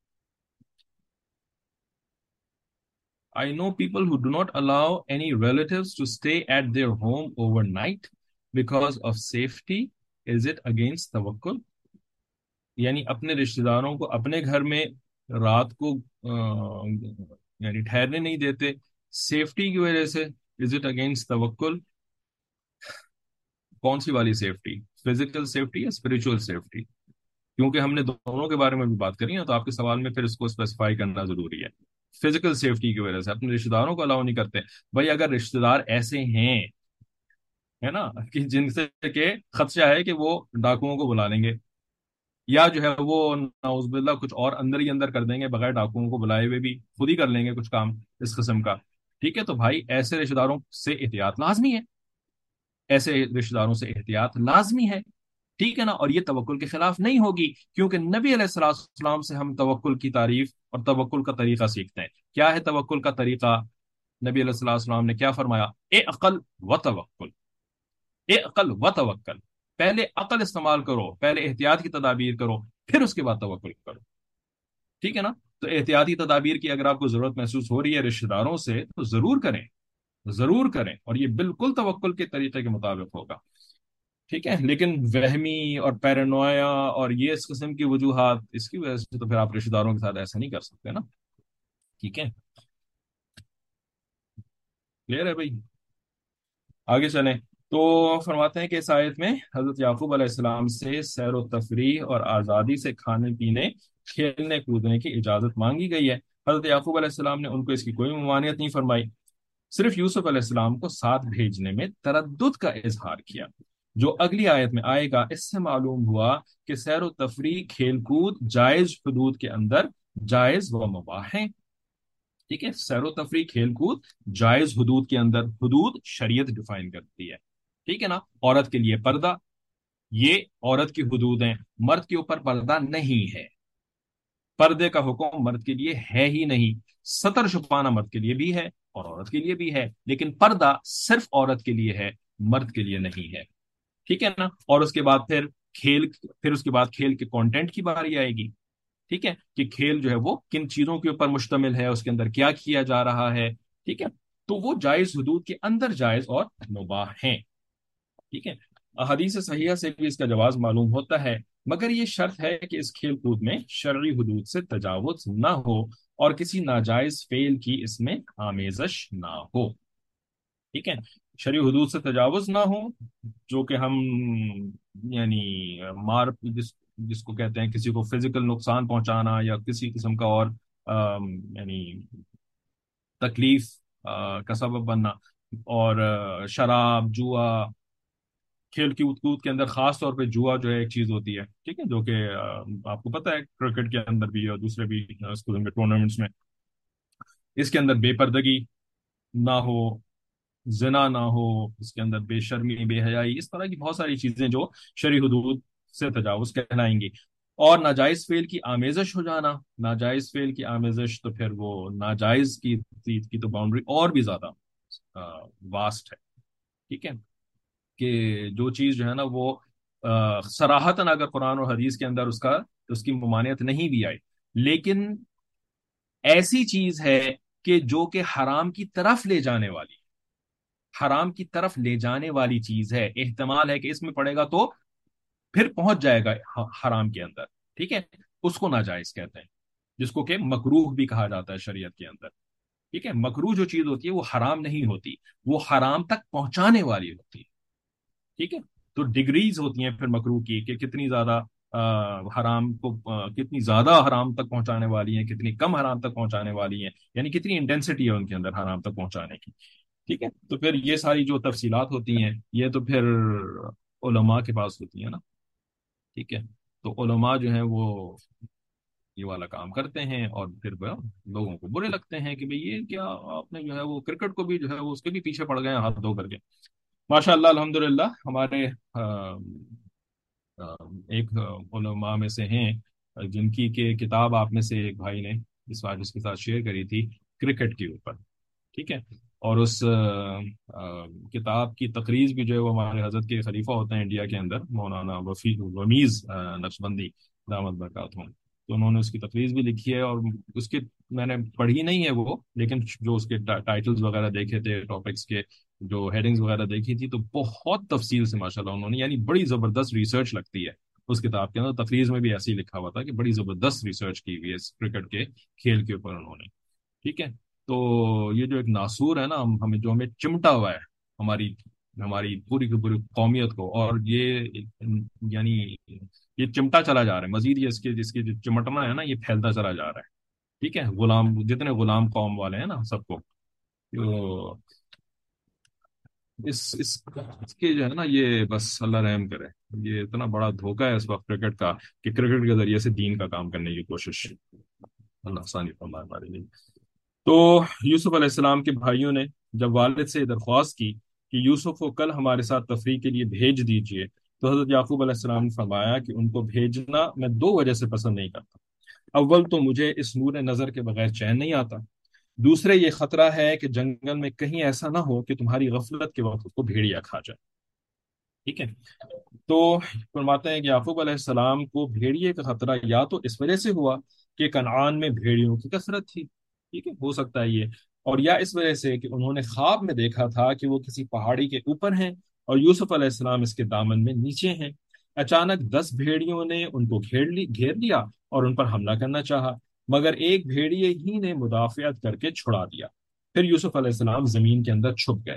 Speaker 1: I know people who do not allow any relatives to stay at their home overnight because of safety. Is it against tawakkul? یعنی اپنے رشتہ داروں کو اپنے گھر میں رات کو یعنی ٹھہرنے نہیں دیتے سیفٹی کی وجہ سے. از اٹ اگینسٹ توکل؟ کون سی والی سیفٹی، فزیکل سیفٹی یا اسپرچل سیفٹی؟ کیونکہ ہم نے دونوں کے بارے میں بھی بات کری ہے تو آپ کے سوال میں پھر اس کو اسپیسیفائی کرنا ضروری ہے. فزیکل سیفٹی کی وجہ سے اپنے رشتہ داروں کو الاؤ نہیں کرتے. بھائی اگر رشتہ دار ایسے ہیں ہے نا کہ جن سے کہ خدشہ ہے کہ وہ ڈاکوؤں کو بلا لیں گے یا جو ہے وہ نعوذ باللہ کچھ اور اندر ہی اندر کر دیں گے بغیر ڈاکوؤں کو بلائے ہوئے بھی خود ہی کر لیں گے کچھ کام اس قسم کا. ٹھیک ہے. تو بھائی ایسے رشتہ داروں سے احتیاط لازمی ہے. ایسے رشتہ داروں سے احتیاط لازمی ہے. ٹھیک ہے نا. اور یہ توکل کے خلاف نہیں ہوگی کیونکہ نبی علیہ السلام سے ہم توکل کی تعریف اور توکل کا طریقہ سیکھتے ہیں. کیا ہے توکل کا طریقہ؟ نبی علیہ السلام نے کیا فرمایا؟ اے عقل و توکل. اے عقل و توکل. پہلے عقل استعمال کرو، پہلے احتیاط کی تدابیر کرو، پھر اس کے بعد توکل کرو. ٹھیک ہے نا. تو احتیاطی تدابیر کی اگر آپ کو ضرورت محسوس ہو رہی ہے رشتہ داروں سے تو ضرور کریں، ضرور کریں. اور یہ بالکل توکل کے طریقے کے مطابق ہوگا. ٹھیک ہے. لیکن وہمی اور پیرانویا اور یہ اس قسم کی وجوہات، اس کی وجہ سے تو پھر آپ رشتہ داروں کے ساتھ ایسا نہیں کر سکتے نا. ٹھیک ہے. کلیئر ہے بھائی؟ आगे चलें तो फरमाते हैं कि इस आयत में हजरत याकूब अलैहिस्सलाम से सैर व तफरीह और आज़ादी से खाने पीने खेलने कूदने की इजाज़त मांगी गई है। हजरत याकूब अलैहिस्सलाम ने उनको इसकी कोई ममानियत नहीं फरमाई, सिर्फ यूसुफ अलैहिस्सलाम को साथ भेजने में तरद्दुद का इजहार किया। जो अगली आयत में आएगा इससे मालूम हुआ कि सैर व तफरीह खेल कूद जायज हदूद के अंदर जायज व मुबाह है। ठीक है, सैर तफरी खेल कूद जायज हदूद के अंदर, हदूद शरीयत डिफाइन करती है। ठीक है ना, औरत के लिए पर्दा, ये औरत की हदूद हैं, मर्द के ऊपर पर्दा नहीं है। पर्दे का हुक्म मर्द के लिए है ही नहीं। सतर छुपाना मर्द के लिए भी है और औरत के लिए भी है, लेकिन पर्दा सिर्फ औरत के लिए है, मर्द के लिए नहीं है। ठीक है ना, और उसके बाद फिर उसके बाद खेल के कंटेंट की बारी आएगी। ठीक है, कि खेल जो है वो किन चीजों के ऊपर मुश्तमिल है, उसके अंदर क्या किया जा रहा है। ठीक है, तो वो जायज हदूद के अंदर जायज और मुबाह हैं। ठीक है, हदीस सहिया से भी इसका जवाब मालूम होता है, मगर ये शर्त है कि इस खेल कूद में शरई हदूद से तजावुज ना हो और किसी नाजायज फेल की इसमें आमेजश ना हो। ठीक है, शरई हदूद से तजावुज ना हो, जो कि हम यानी मार जिसको कहते हैं किसी को फिजिकल नुकसान पहुंचाना या किसी किस्म का और यानी तकलीफ का सबब बनना। और शराब जुआ, खेल की कूद के अंदर खास तौर पे जुआ जो है एक चीज होती है। ठीक है, जो कि आपको पता है क्रिकेट के अंदर भी और दूसरे भी स्कूलों के टूर्नामेंट्स में इसके अंदर बेपर्दगी ना हो, जिना ना हो, इसके अंदर बेशर्मी बेहयाई, इस तरह की बहुत सारी चीजें जो शरई हुदूद से तजावुज कहलाएंगी। और नाजायज फेल की आमेजश हो जाना, नाजायज फेल की आमेजश तो फिर वो नाजायज की तो बाउंड्री और भी ज्यादा वास्ट है। ठीक है, कि जो चीज जो है ना वो सराहतन अगर कुरान और हदीस के अंदर उसकी ममानियत नहीं भी आई, लेकिन ऐसी चीज है कि जो कि हराम की तरफ ले जाने वाली, हराम की तरफ ले जाने वाली चीज है, एहतमाल है कि इसमें पड़ेगा तो फिर पहुंच जाएगा हराम के अंदर। ठीक है, उसको नाजायज कहते हैं, जिसको कि मकरूह भी कहा जाता है शरीयत के अंदर। ठीक है, मकरूह जो चीज होती है वो हराम नहीं होती, वो हराम तक पहुंचाने वाली होती है। ठीक है, तो डिग्रीज होती हैं फिर मकरूह की कि कितनी ज्यादा हराम को कितनी ज्यादा हराम तक पहुंचाने वाली हैं, कितनी कम हराम तक पहुंचाने वाली हैं, यानी कितनी इंटेंसिटी है उनके अंदर हराम तक पहुंचाने की। ठीक है, तो फिर ये सारी जो तफसीलात होती हैं ये तो फिर उलमा के पास होती है ना। ठीक है, तो उलमा जो है वो ये वाला काम करते हैं और फिर वो लोगों को बुरे लगते हैं कि भाई ये क्या, आपने जो है वो क्रिकेट को भी जो है वो उसके भी पीछे पड़ गए हैं हाथ धो करके। माशाअल्लाह अल्हम्दुलिल्लाह हमारे अ, एक उलमा में से हैं जिनकी के किताब आप में से एक भाई ने इस बार जिसके साथ शेयर करी थी क्रिकेट के ऊपर। ठीक है, और उस किताब की तकरीज भी जो है वो हमारे हजरत के खलीफा होते हैं इंडिया के अंदर, मौलाना वमीज नक्शबंदी दामद बरकातहू, तो उन्होंने उसकी तकरीज भी लिखी है। और उसके मैंने पढ़ी नहीं है वो, लेकिन जो उसके टाइटल्स वगैरह देखे थे, टॉपिक्स के जो हेडिंग्स वगैरह देखी थी, तो बहुत तफसील से माशाल्लाह उन्होंने, यानी बड़ी जबरदस्त रिसर्च लगती है उस किताब के अंदर। तकरीज में भी ऐसे ही लिखा हुआ था कि बड़ी जबरदस्त रिसर्च की हुई है इस क्रिकेट के खेल के ऊपर उन्होंने। ठीक है, तो ये जो एक नासूर है ना, हमें चिमटा हुआ है, हमारी हमारी पूरी की पूरी कौमियत को, और ये यानी ये चिमटा चला जा रहा है मजीद, ये इसके जिसके जो चिमटना है ना ये फैलता चला जा रहा है। ठीक है, गुलाम जितने गुलाम कौम वाले हैं ना सबको, तो इसके जो है ना ये बस अल्लाह रहम करे। ये इतना बड़ा धोखा है इस वक्त क्रिकेट का कि क्रिकेट के जरिए से दीन का काम करने की कोशिश, अल्लाह आसानी फरमाए हमारे लिए। तो यूसुफ अलैहिस्सलाम के भाइयों ने जब वालिद से दरख्वास्त की कि यूसुफ को कल हमारे साथ तफरीह के लिए भेज दीजिए, तो हजरत याकूब अलैहिस्सलाम ने फरमाया कि उनको भेजना मैं दो वजह से पसंद नहीं करता। अव्वल तो मुझे इस नूर नज़र के बगैर चैन नहीं आता, दूसरे ये खतरा है कि जंगल में कहीं ऐसा ना हो कि तुम्हारी गफलत के वक्त उसको भेड़िया खा जाए। ठीक है, तो फरमाते हैं कि याकूब अलैहिस्सलाम को भेड़िए का खतरा या तो इस वजह से हुआ कि कनान में भेड़ियों की कसरत थी। ठीक है, हो सकता है ये, और या इस वजह से कि उन्होंने ख्वाब में देखा था कि वो किसी पहाड़ी के ऊपर हैं और यूसुफ अलैहिस्सलाम इसके दामन में नीचे हैं। अचानक 10 भेड़ियों ने उनको घेर लिया और उन पर हमला करना चाहा, मगर एक भेड़िए ही ने मुदाफियत करके छुड़ा दिया। फिर यूसुफ अलैहिस्सलाम जमीन के अंदर छुप गए।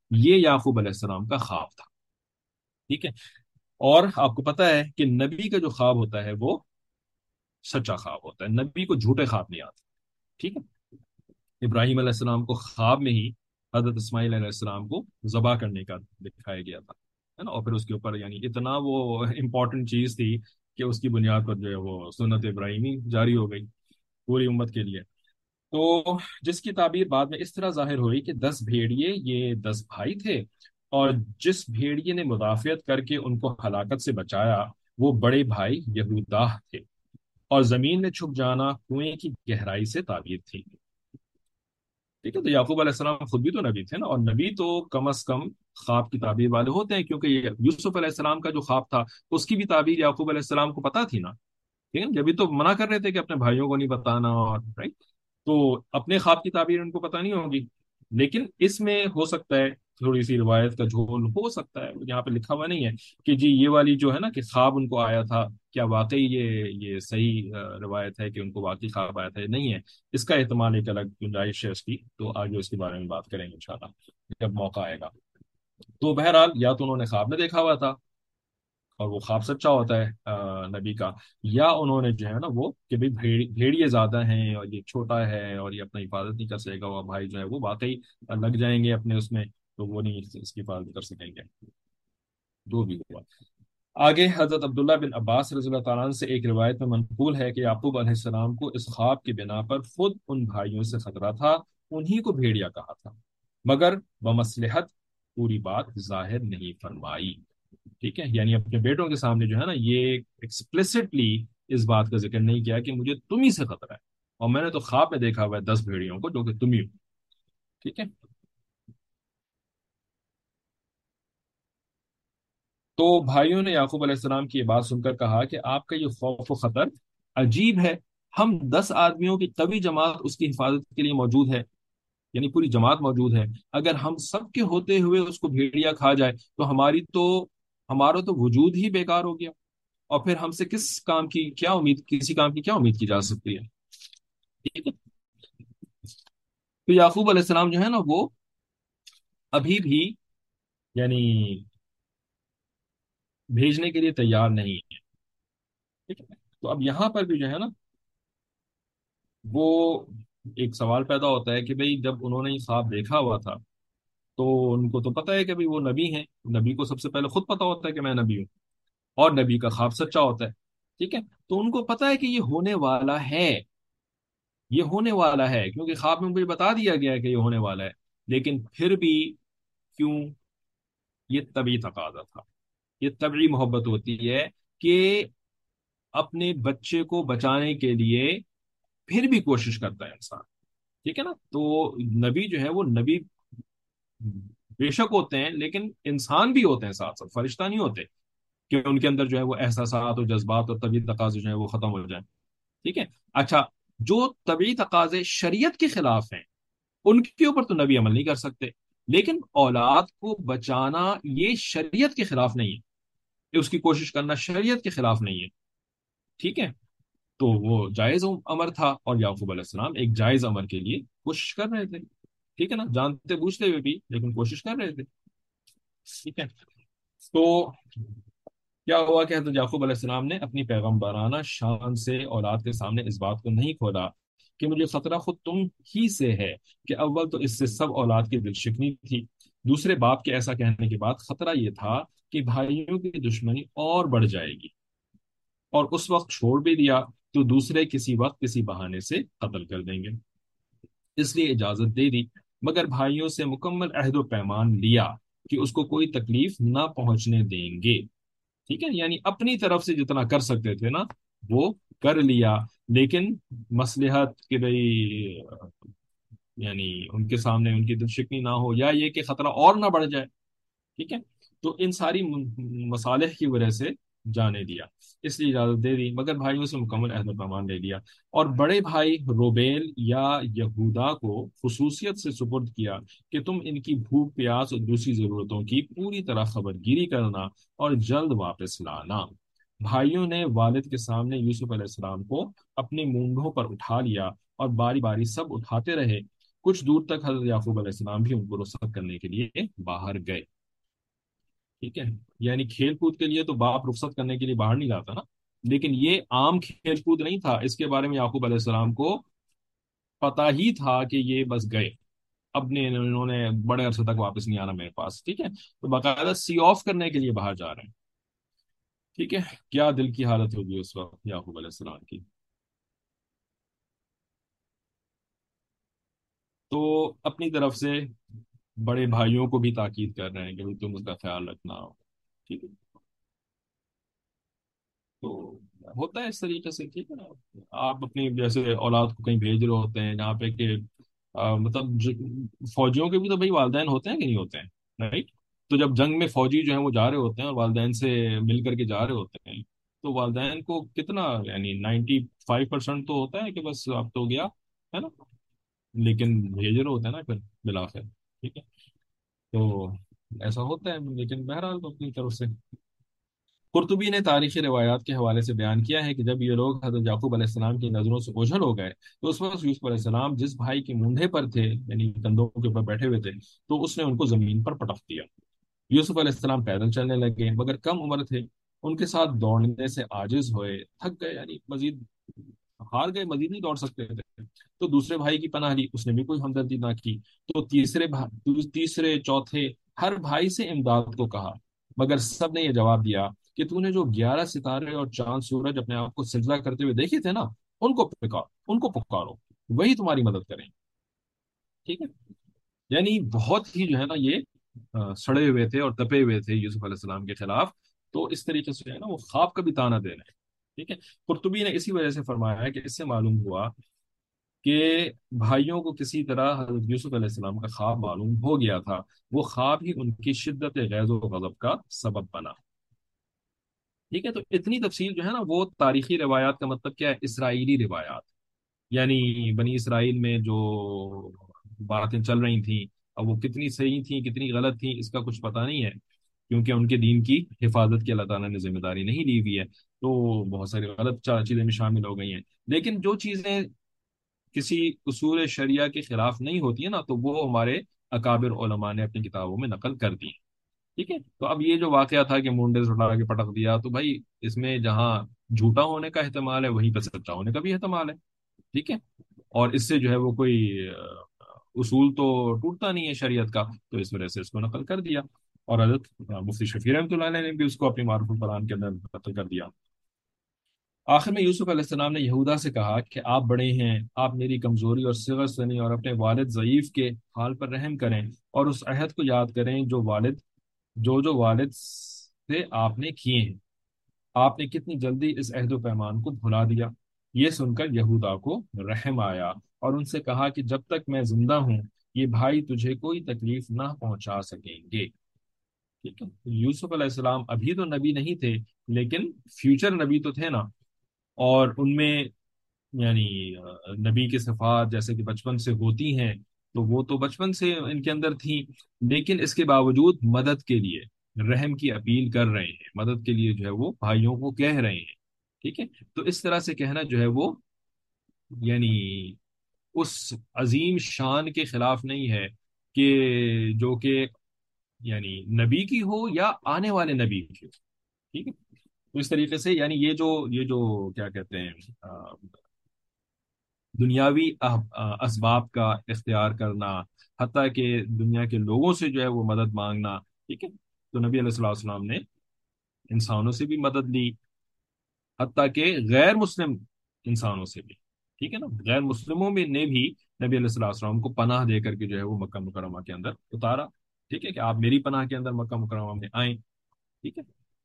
Speaker 1: یہ یعقوب علیہ السلام کا خواب تھا، ٹھیک ہے؟ اور آپ کو پتا ہے کہ نبی کا جو خواب ہوتا ہے وہ سچا خواب ہوتا ہے، نبی کو جھوٹے خواب نہیں آتے، ٹھیک ہے؟ ابراہیم علیہ السلام کو خواب میں ہی حضرت اسماعیل علیہ السلام کو ذبح کرنے کا دکھایا گیا تھا، ہے نا؟ اور پھر اس کے اوپر یعنی اتنا وہ امپورٹنٹ چیز تھی کہ اس کی بنیاد پر جو ہے وہ سنت ابراہیمی جاری ہو گئی پوری امت کے لیے۔ تو جس کی تعبیر بعد میں اس طرح ظاہر ہوئی کہ 10 بھیڑیے یہ 10 بھائی تھے، اور جس بھیڑیے نے مدافعت کر کے ان کو ہلاکت سے بچایا وہ بڑے بھائی یہودا تھے، اور زمین میں چھپ جانا کنویں کی گہرائی سے تعبیر تھی، ٹھیک ہے؟ تو یعقوب علیہ السلام خود بھی تو نبی تھے نا، اور نبی تو کم از کم خواب کی تعبیر والے ہوتے ہیں، کیونکہ یہ یوسف علیہ السلام کا جو خواب تھا اس کی بھی تعبیر یعقوب علیہ السلام کو پتا تھی نا، ٹھیک ہے؟ جبھی تو منع کر رہے تھے کہ اپنے بھائیوں کو نہیں بتانا، اور رائٹ، تو اپنے خواب کی تعبیر ان کو پتہ نہیں ہوگی، لیکن اس میں ہو سکتا ہے تھوڑی سی روایت کا جھول ہو سکتا ہے، یہاں پہ لکھا ہوا نہیں ہے کہ جی یہ والی جو ہے نا کہ خواب ان کو آیا تھا، کیا واقعی یہ صحیح روایت ہے کہ ان کو واقعی خواب آیا تھا، یہ نہیں ہے، اس کا احتمال ایک الگ گنجائش ہے اس کی، تو آگے اس کے بارے میں بات کریں گے انشاءاللہ جب موقع آئے گا۔ تو بہرحال یا تو انہوں نے خواب میں دیکھا ہوا تھا اور وہ خواب سچا ہوتا ہے نبی کا، یا انہوں نے جو ہے نا وہ کہ بھائی بھیڑیے زیادہ ہیں اور یہ چھوٹا ہے اور یہ اپنا حفاظت نہیں کر سکے گا، وہ بھائی جو ہے وہ واقعی لگ جائیں گے اپنے اس میں، تو وہ نہیں اس کی حفاظت کر سکیں گے، جو بھی ہوا۔ آگے حضرت عبداللہ بن عباس رضی اللہ تعالیٰ عنہ سے ایک روایت میں منقول ہے کہ یعقوب علیہ السلام کو اس خواب کی بنا پر خود ان بھائیوں سے خطرہ تھا، انہی کو بھیڑیا کہا تھا، مگر بمصلحت پوری بات ظاہر نہیں فرمائی، ٹھیک ہے؟ یعنی اپنے بیٹوں کے سامنے جو ہے نا یہ ایکسپلسٹلی اس بات کا ذکر نہیں کیا کہ مجھے تم ہی سے خطرہ ہے، اور میں نے تو خواب میں دیکھا ہوا ہے 10 بھیڑیوں کو جو کہ تم ہی ہو، ٹھیک ہے؟ تو بھائیوں نے یعقوب علیہ السلام کی یہ بات سن کر کہا کہ آپ کا یہ خوف و خطر عجیب ہے، ہم 10 آدمیوں کی قوی جماعت اس کی حفاظت کے لیے موجود ہے، یعنی پوری جماعت موجود ہے، اگر ہم سب کے ہوتے ہوئے اس کو بھیڑیا کھا جائے تو ہمارا تو وجود ہی بیکار ہو گیا، اور پھر ہم سے کسی کام کی کیا امید کی جا سکتی ہے، ٹھیک ہے؟ تو یعقوب علیہ السلام جو ہے نا وہ ابھی بھی یعنی بھیجنے کے لیے تیار نہیں ہے، ٹھیک ہے؟ تو اب یہاں پر بھی جو ہے نا وہ ایک سوال پیدا ہوتا ہے کہ بھئی جب انہوں نے یہ خواب دیکھا ہوا تھا تو ان کو تو پتہ ہے کہ بھئی وہ نبی ہیں، نبی کو سب سے پہلے خود پتا ہوتا ہے کہ میں نبی ہوں، اور نبی کا خواب سچا ہوتا ہے، ٹھیک ہے؟ تو ان کو پتا ہے کہ یہ ہونے والا ہے، یہ ہونے والا ہے، کیونکہ خواب میں مجھے بتا دیا گیا ہے کہ یہ ہونے والا ہے، لیکن پھر بھی کیوں؟ یہ طبعی تقاضا تھا، یہ طبعی محبت ہوتی ہے کہ اپنے بچے کو بچانے کے لیے پھر بھی کوشش کرتا ہے انسان، ٹھیک ہے نا؟ تو نبی جو ہے وہ نبی بے شک ہوتے ہیں، لیکن انسان بھی ہوتے ہیں ساتھ ساتھ، فرشتہ نہیں ہوتے کہ ان کے اندر جو ہے وہ احساسات اور جذبات اور طبعی تقاضے جو ہے وہ ختم ہو جائیں، ٹھیک ہے؟ اچھا، جو طبعی تقاضے شریعت کے خلاف ہیں ان کے اوپر تو نبی عمل نہیں کر سکتے، لیکن اولاد کو بچانا یہ شریعت کے خلاف نہیں ہے، کہ اس کی کوشش کرنا شریعت کے خلاف نہیں ہے، ٹھیک ہے؟ تو وہ جائز امر تھا، اور یعقوب علیہ السلام ایک جائز امر کے لیے کوشش کر رہے تھے، ٹھیک ہے نا؟ جانتے بوجھتے ہوئے بھی لیکن کوشش کر رہے تھے، ٹھیک ہے؟ تو کیا ہوا کہ حضرت یعقوب علیہ السلام نے اپنی پیغمبرانہ شان سے اولاد کے سامنے اس بات کو نہیں کھولا کہ مجھے خطرہ خود تم ہی سے ہے، کہ اول تو اس سے سب اولاد کی دل شکنی تھی، دوسرے باپ کے ایسا کہنے کے بعد خطرہ یہ تھا کہ بھائیوں کی دشمنی اور بڑھ جائے گی، اور اس وقت چھوڑ بھی دیا تو دوسرے کسی وقت کسی بہانے سے قتل کر دیں گے، اس لیے اجازت دے دی، مگر بھائیوں سے مکمل عہد و پیمان لیا کہ اس کو کوئی تکلیف نہ پہنچنے دیں گے، ٹھیک ہے؟ یعنی اپنی طرف سے جتنا کر سکتے تھے نا وہ کر لیا، لیکن مصلحت کہ بھئی یعنی ان کے سامنے ان کی دل شکنی نہ ہو، یا یہ کہ خطرہ اور نہ بڑھ جائے، ٹھیک ہے؟ تو ان ساری مصالح کی وجہ سے جانے دیا، اس لیے اجازت دے دی، مگر بھائیوں سے مکمل عہد و پیمان لے لیا، اور بڑے بھائی روبیل یا یہودا کو خصوصیت سے سپرد کیا کہ تم ان کی بھوک پیاس اور دوسری ضرورتوں کی پوری طرح خبر گیری کرنا اور جلد واپس لانا۔ بھائیوں نے والد کے سامنے یوسف علیہ السلام کو اپنے مونڈھوں پر اٹھا لیا، اور باری باری سب اٹھاتے رہے، کچھ دور تک حضرت یعقوب علیہ السلام بھی ان کو رخصت کرنے کے لیے باہر گئے. ٹھیک ہے. یعنی کھیل کود کے لیے تو باپ رخصت کرنے کے لیے باہر نہیں جاتا نا. لیکن یہ عام کھیل کود نہیں تھا، اس کے بارے میں یعقوب علیہ السلام کو پتا ہی تھا کہ یہ بس گئے. اب نے انہوں نے بڑے عرصے تک واپس نہیں آنا میرے پاس. ٹھیک ہے. تو باقاعدہ سی آف کرنے کے لیے باہر جا رہے ہیں. ٹھیک ہے. کیا دل کی حالت ہوگی اس وقت یعقوب علیہ السلام کی. تو اپنی طرف سے بڑے بھائیوں کو بھی تاکید کر رہے ہیں کہ بھائی تم اس کا خیال رکھنا. ٹھیک ہے. تو ہوتا ہے اس طریقے سے. ٹھیک ہے نا. آپ اپنی جیسے اولاد کو کہیں بھیج رہے ہوتے ہیں جہاں پہ کہ مطلب فوجیوں کے بھی تو بھائی والدین ہوتے ہیں کہ نہیں ہوتے ہیں، رائٹ. تو جب جنگ میں فوجی جو ہیں وہ جا رہے ہوتے ہیں اور والدین سے مل کر کے جا رہے ہوتے ہیں، تو والدین کو کتنا یعنی 95% تو ہوتا ہے کہ بس اب تو گیا ہے نا. لیکن بھیج رہے ہوتے ہیں نا پھر بالآخر. ٹھیک ہے. تو ایسا ہوتا ہے. لیکن بہرحال تو اپنی طرف سے قرطبی نے تاریخی روایات کے حوالے سے بیان کیا ہے کہ جب یہ لوگ حضرت یعقوب علیہ السلام کی نظروں سے اوجھل ہو گئے تو اس وقت یوسف علیہ السلام جس بھائی کے مونڈے پر تھے یعنی کندھوں کے اوپر بیٹھے ہوئے تھے تو اس نے ان کو زمین پر پٹک دیا. یوسف علیہ السلام پیدل چلنے لگے مگر کم عمر تھے. ان کے ساتھ دوڑنے سے عاجز ہوئے، تھک گئے یعنی مزید ہار گئے، مزید نہیں دوڑ سکتے تھے. تو دوسرے بھائی کی پناہ لی، اس نے بھی کوئی ہمدردی نہ کی. تو تیسرے چوتھے ہر بھائی سے امداد کو کہا، مگر سب نے یہ جواب دیا کہ تو نے جو 11 ستارے اور چاند سورج اپنے آپ کو سجدہ کرتے ہوئے دیکھے تھے نا، ان کو پکارو، وہی تمہاری مدد کریں. ٹھیک ہے. یعنی بہت ہی جو ہے نا یہ سڑے ہوئے تھے اور تپے ہوئے تھے یوسف علیہ السلام کے خلاف. تو اس طریقے سے جو ہے نا وہ خواب کا بھی تانا دے رہے ہیں. ٹھیک ہے. قرطبی نے اسی وجہ سے فرمایا ہے کہ اس سے معلوم ہوا کہ بھائیوں کو کسی طرح حضرت یوسف علیہ السلام کا خواب معلوم ہو گیا تھا. وہ خواب ہی ان کی شدت غیظ و غضب کا سبب بنا. ٹھیک ہے. تو اتنی تفصیل جو ہے نا وہ تاریخی روایات کا مطلب کیا ہے، اسرائیلی روایات. یعنی بنی اسرائیل میں جو باتیں چل رہی تھیں، اب وہ کتنی صحیح تھیں کتنی غلط تھیں اس کا کچھ پتہ نہیں ہے، کیونکہ ان کے دین کی حفاظت کی اللہ تعالیٰ نے ذمہ داری نہیں لی ہوئی ہے. تو بہت ساری غلط چیزیں میں شامل ہو گئی ہیں. لیکن جو چیزیں کسی اصول شریعہ کے خلاف نہیں ہوتی ہیں نا تو وہ ہمارے اکابر علماء نے اپنی کتابوں میں نقل کر دی ہیں. ٹھیک ہے. تو اب یہ جو واقعہ تھا کہ منڈے سے اٹھا کے پٹک دیا، تو بھائی اس میں جہاں جھوٹا ہونے کا احتمال ہے وہیں پہ سچا ہونے کا بھی احتمال ہے. ٹھیک ہے. اور اس سے جو ہے وہ کوئی اصول تو ٹوٹتا نہیں ہے شریعت کا، تو اس وجہ سے اس کو نقل کر دیا. اور حضرت مفتی شفیع رحمۃ اللہ علیہ نے بھی اس کو اپنی معروف القرآن کے اندر نقل کر دیا. آخر میں یوسف علیہ السلام نے یہودا سے کہا کہ آپ بڑے ہیں، آپ میری کمزوری اور صغر سنی اور اپنے والد ضعیف کے حال پر رحم کریں اور اس عہد کو یاد کریں جو والد سے آپ نے کیے ہیں. آپ نے کتنی جلدی اس عہد و پیمان کو بھلا دیا. یہ سن کر یہودا کو رحم آیا اور ان سے کہا کہ جب تک میں زندہ ہوں یہ بھائی تجھے کوئی تکلیف نہ پہنچا سکیں گے. ٹھیک ہے. یوسف علیہ السلام ابھی تو نبی نہیں تھے لیکن فیوچر نبی تو تھے نا. اور ان میں یعنی نبی کی صفات جیسے کہ بچپن سے ہوتی ہیں تو وہ تو بچپن سے ان کے اندر تھیں. لیکن اس کے باوجود مدد کے لیے رحم کی اپیل کر رہے ہیں، مدد کے لیے جو ہے وہ بھائیوں کو کہہ رہے ہیں. ٹھیک ہے. تو اس طرح سے کہنا جو ہے وہ یعنی اس عظیم شان کے خلاف نہیں ہے کہ جو کہ یعنی نبی کی ہو یا آنے والے نبی کی ہو. ٹھیک ہے. تو اس طریقے سے یعنی یہ جو کیا کہتے ہیں دنیاوی اسباب کا اختیار کرنا، حتیٰ کہ دنیا کے لوگوں سے جو ہے وہ مدد مانگنا. ٹھیک ہے. تو نبی علیہ الصلوۃ والسلام نے انسانوں سے بھی مدد لی، حتیٰ کہ غیر مسلم انسانوں سے بھی. ٹھیک ہے نا. غیر مسلموں میں نے بھی نبی علیہ الصلوۃ والسلام کو پناہ دے کر کے جو ہے وہ مکہ مکرمہ کے اندر اتارا. ٹھیک ہے کہ آپ میری پناہ کے اندر مکہ مکرمہ میں آئیں. ٹھیک ہے.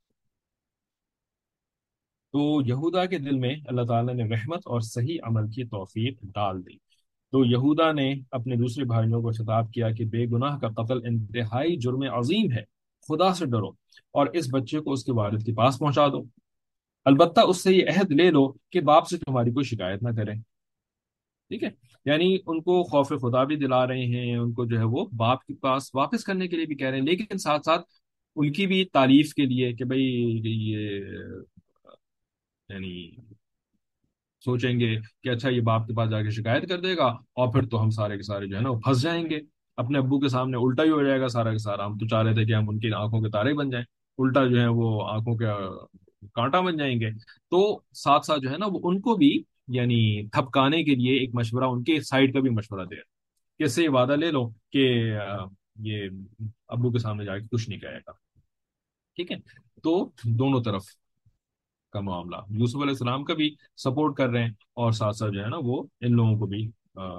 Speaker 1: تو یہودا کے دل میں اللہ تعالیٰ نے رحمت اور صحیح عمل کی توفیق ڈال دی. تو یہودا نے اپنے دوسرے بھائیوں کو خطاب کیا کہ بے گناہ کا قتل انتہائی جرم عظیم ہے، خدا سے ڈرو اور اس بچے کو اس کے والد کے پاس پہنچا دو. البتہ اس سے یہ عہد لے لو کہ باپ سے تمہاری کوئی شکایت نہ کرے. ٹھیک ہے. یعنی ان کو خوف خدا بھی دلا رہے ہیں، ان کو جو ہے وہ باپ کے پاس واپس کرنے کے لیے بھی کہہ رہے ہیں، لیکن ساتھ ساتھ ان کی بھی تعریف کے لیے کہ بھئی یہ یعنی سوچیں گے کہ اچھا یہ باپ کے پاس جا کے شکایت کر دے گا، اور پھر تو ہم سارے کے سارے جو ہے نا وہ پھنس جائیں گے، اپنے ابو کے سامنے الٹا ہی ہو جائے گا سارا کا سارا۔ ہم تو چاہ رہے تھے کہ ہم ان کی آنکھوں کے تارے بن جائیں، الٹا جو ہے وہ آنکھوں کے کانٹا بن جائیں گے۔ تو ساتھ ساتھ جو ہے نا وہ ان کو بھی یعنی تھپکانے کے لیے ایک مشورہ، ان کے سائڈ کا بھی مشورہ دے رہے کہ اس سے یہ وعدہ لے لو کہ یہ ابو کے سامنے جا کے کچھ نہیں کہے گا، ٹھیک ہے؟ تو دونوں طرف کا معاملہ یوسف علیہ السلام کا بھی سپورٹ کر رہے ہیں، اور ساتھ ساتھ جو ہے نا وہ ان لوگوں کو بھی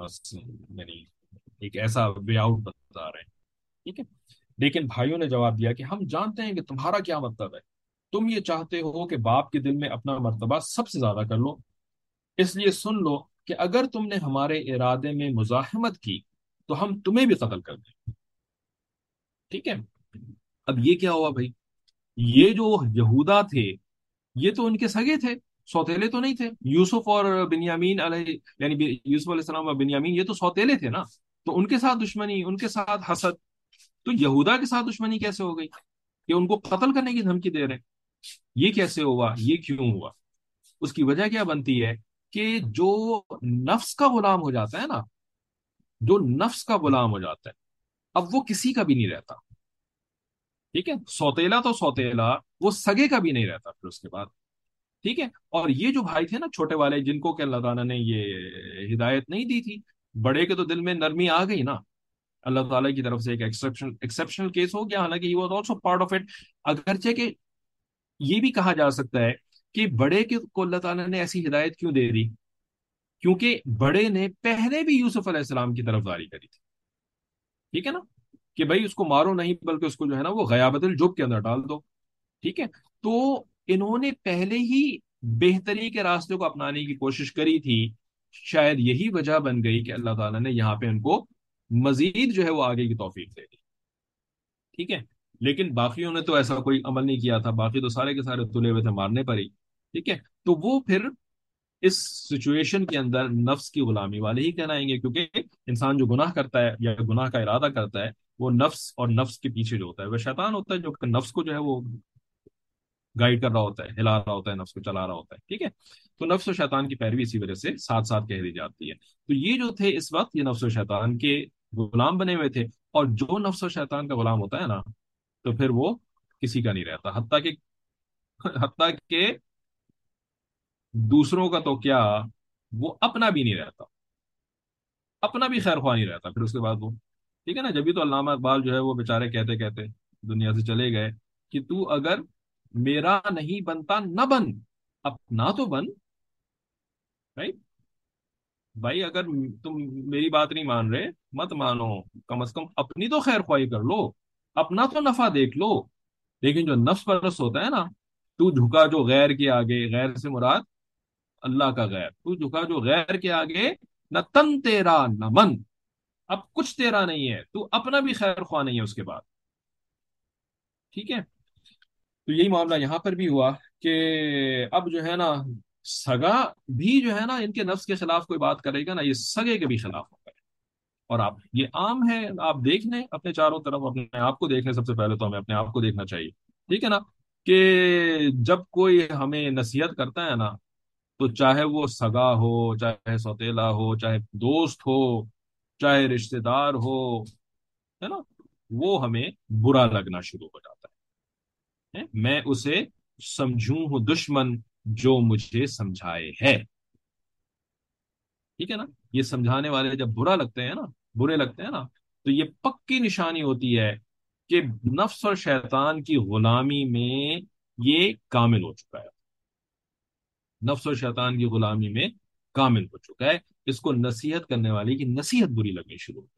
Speaker 1: یعنی ایک ایسا وے آؤٹ بتا رہے ہیں، ٹھیک ہے؟ لیکن بھائیوں نے جواب دیا کہ ہم جانتے ہیں کہ تمہارا کیا مطلب ہے، تم یہ چاہتے ہو کہ باپ کے دل میں اپنا مرتبہ سب سے زیادہ کر لو، اس لیے سن لو کہ اگر تم نے ہمارے ارادے میں مزاحمت کی تو ہم تمہیں بھی قتل کر دیں، ٹھیک ہے؟ اب یہ کیا ہوا بھائی؟ یہ جو یہودا تھے یہ تو ان کے سگے تھے، سوتیلے تو نہیں تھے۔ یوسف اور بنیامین علیہ یعنی یوسف علیہ السلام اور بنیامین یہ تو سوتیلے تھے نا، تو ان کے ساتھ دشمنی، ان کے ساتھ حسد، تو یہودا کے ساتھ دشمنی کیسے ہو گئی کہ ان کو قتل کرنے کی دھمکی دے رہے ہیں؟ یہ کیسے ہوا، یہ کیوں ہوا؟ اس کی وجہ کیا بنتی ہے کہ جو نفس کا غلام ہو جاتا ہے نا، جو نفس کا غلام ہو جاتا ہے اب وہ کسی کا بھی نہیں رہتا، ٹھیک ہے؟ سوتیلا تو سوتیلا، وہ سگے کا بھی نہیں رہتا پھر اس کے بعد، ٹھیک ہے؟ اور یہ جو بھائی تھے نا چھوٹے والے، جن کو کہ اللہ تعالیٰ نے یہ ہدایت نہیں دی تھی، بڑے کے تو دل میں نرمی آ گئی نا، اللہ تعالیٰ کی طرف سے ایک ایکسیپشنل کیس ہو گیا، حالانکہ یہ was also part of it. اگرچہ کہ یہ بھی کہا جا سکتا ہے کہ بڑے کے کو اللہ تعالیٰ نے ایسی ہدایت کیوں دے دی، کیونکہ بڑے نے پہلے بھی یوسف علیہ السلام کی طرفداری کری تھی، ٹھیک ہے نا؟ کہ بھائی اس کو مارو نہیں بلکہ اس کو جو ہے نا وہ غیابت الجب کے اندر ڈال دو، ٹھیک ہے؟ تو انہوں نے پہلے ہی بہتری کے راستے کو اپنانے کی کوشش کری تھی، شاید یہی وجہ بن گئی کہ اللہ تعالیٰ نے یہاں پہ ان کو مزید جو ہے وہ آگے کی توفیق دے دی، ٹھیک ہے؟ لیکن باقیوں نے تو ایسا کوئی عمل نہیں کیا تھا، باقی تو سارے کے سارے تلے ہوئے تھے مارنے پر ہی، ٹھیک ہے؟ تو وہ پھر اس سچویشن کے اندر نفس کی غلامی والے ہی کہلائیں گے، کیونکہ انسان جو گناہ کرتا ہے یا گناہ کا ارادہ کرتا ہے وہ نفس اور نفس کے پیچھے جو ہوتا ہے وہ شیطان ہوتا ہے، جو کہ نفس کو جو ہے وہ گائیڈ کر رہا ہوتا ہے، ہلا رہا ہوتا ہے، نفس کو چلا رہا ہوتا ہے، ٹھیک ہے؟ تو نفس و شیطان کی پیروی اسی وجہ سے ساتھ ساتھ کہہ دی جاتی ہے۔ تو یہ جو تھے اس وقت یہ نفس و شیطان کے غلام بنے ہوئے تھے، اور جو نفس و شیطان کا غلام ہوتا ہے نا تو پھر وہ کسی کا نہیں رہتا، حتیٰ کہ دوسروں کا تو کیا، وہ اپنا بھی نہیں رہتا، اپنا بھی خیر خواہ نہیں رہتا پھر اس کے بعد وہ، ٹھیک ہے نا؟ جبھی تو علامہ اقبال جو ہے وہ بےچارے کہتے کہتے دنیا سے چلے گئے کہ تو اگر میرا نہیں بنتا نہ بن، اپنا تو بن، right؟ بھائی اگر تم میری بات نہیں مان رہے مت مانو، کم از کم اپنی تو خیر خواہی کر لو، اپنا تو نفع دیکھ لو۔ لیکن جو نفس پرست ہوتا ہے نا، تو جھکا جو غیر کے آگے، غیر سے مراد اللہ کا غیر، تو جھکا جو غیر کے آگے، نہ تن تیرا نہ من، اب کچھ تیرا نہیں ہے، تو اپنا بھی خیر خواہ نہیں ہے اس کے بعد، ٹھیک ہے؟ تو یہی معاملہ یہاں پر بھی ہوا کہ اب جو ہے نا سگا بھی جو ہے نا ان کے نفس کے خلاف کوئی بات کرے گا نا، یہ سگے کے بھی خلاف ہوگا۔ اور آپ یہ عام ہے، آپ دیکھ لیں اپنے چاروں طرف، اپنے آپ کو دیکھ لیں، سب سے پہلے تو ہمیں اپنے آپ کو دیکھنا چاہیے، ٹھیک ہے نا؟ کہ جب کوئی ہمیں نصیحت کرتا ہے نا، تو چاہے وہ سگا ہو، چاہے سوتیلا ہو، چاہے دوست ہو، چاہے رشتہ دار ہو، ہے نا، وہ ہمیں برا لگنا شروع ہو جاتا ہے، میں اسے سمجھوں ہوں دشمن جو مجھے سمجھائے ہے، ٹھیک ہے نا؟ یہ سمجھانے والے جب برے لگتے ہیں نا، تو یہ پکی نشانی ہوتی ہے کہ نفس اور شیطان کی غلامی میں یہ کامل ہو چکا ہے، نفس اور شیطان کی غلامی میں کامل ہو چکا ہے، اس کو نصیحت کرنے والے کی نصیحت بری لگنی شروع ہو گئی،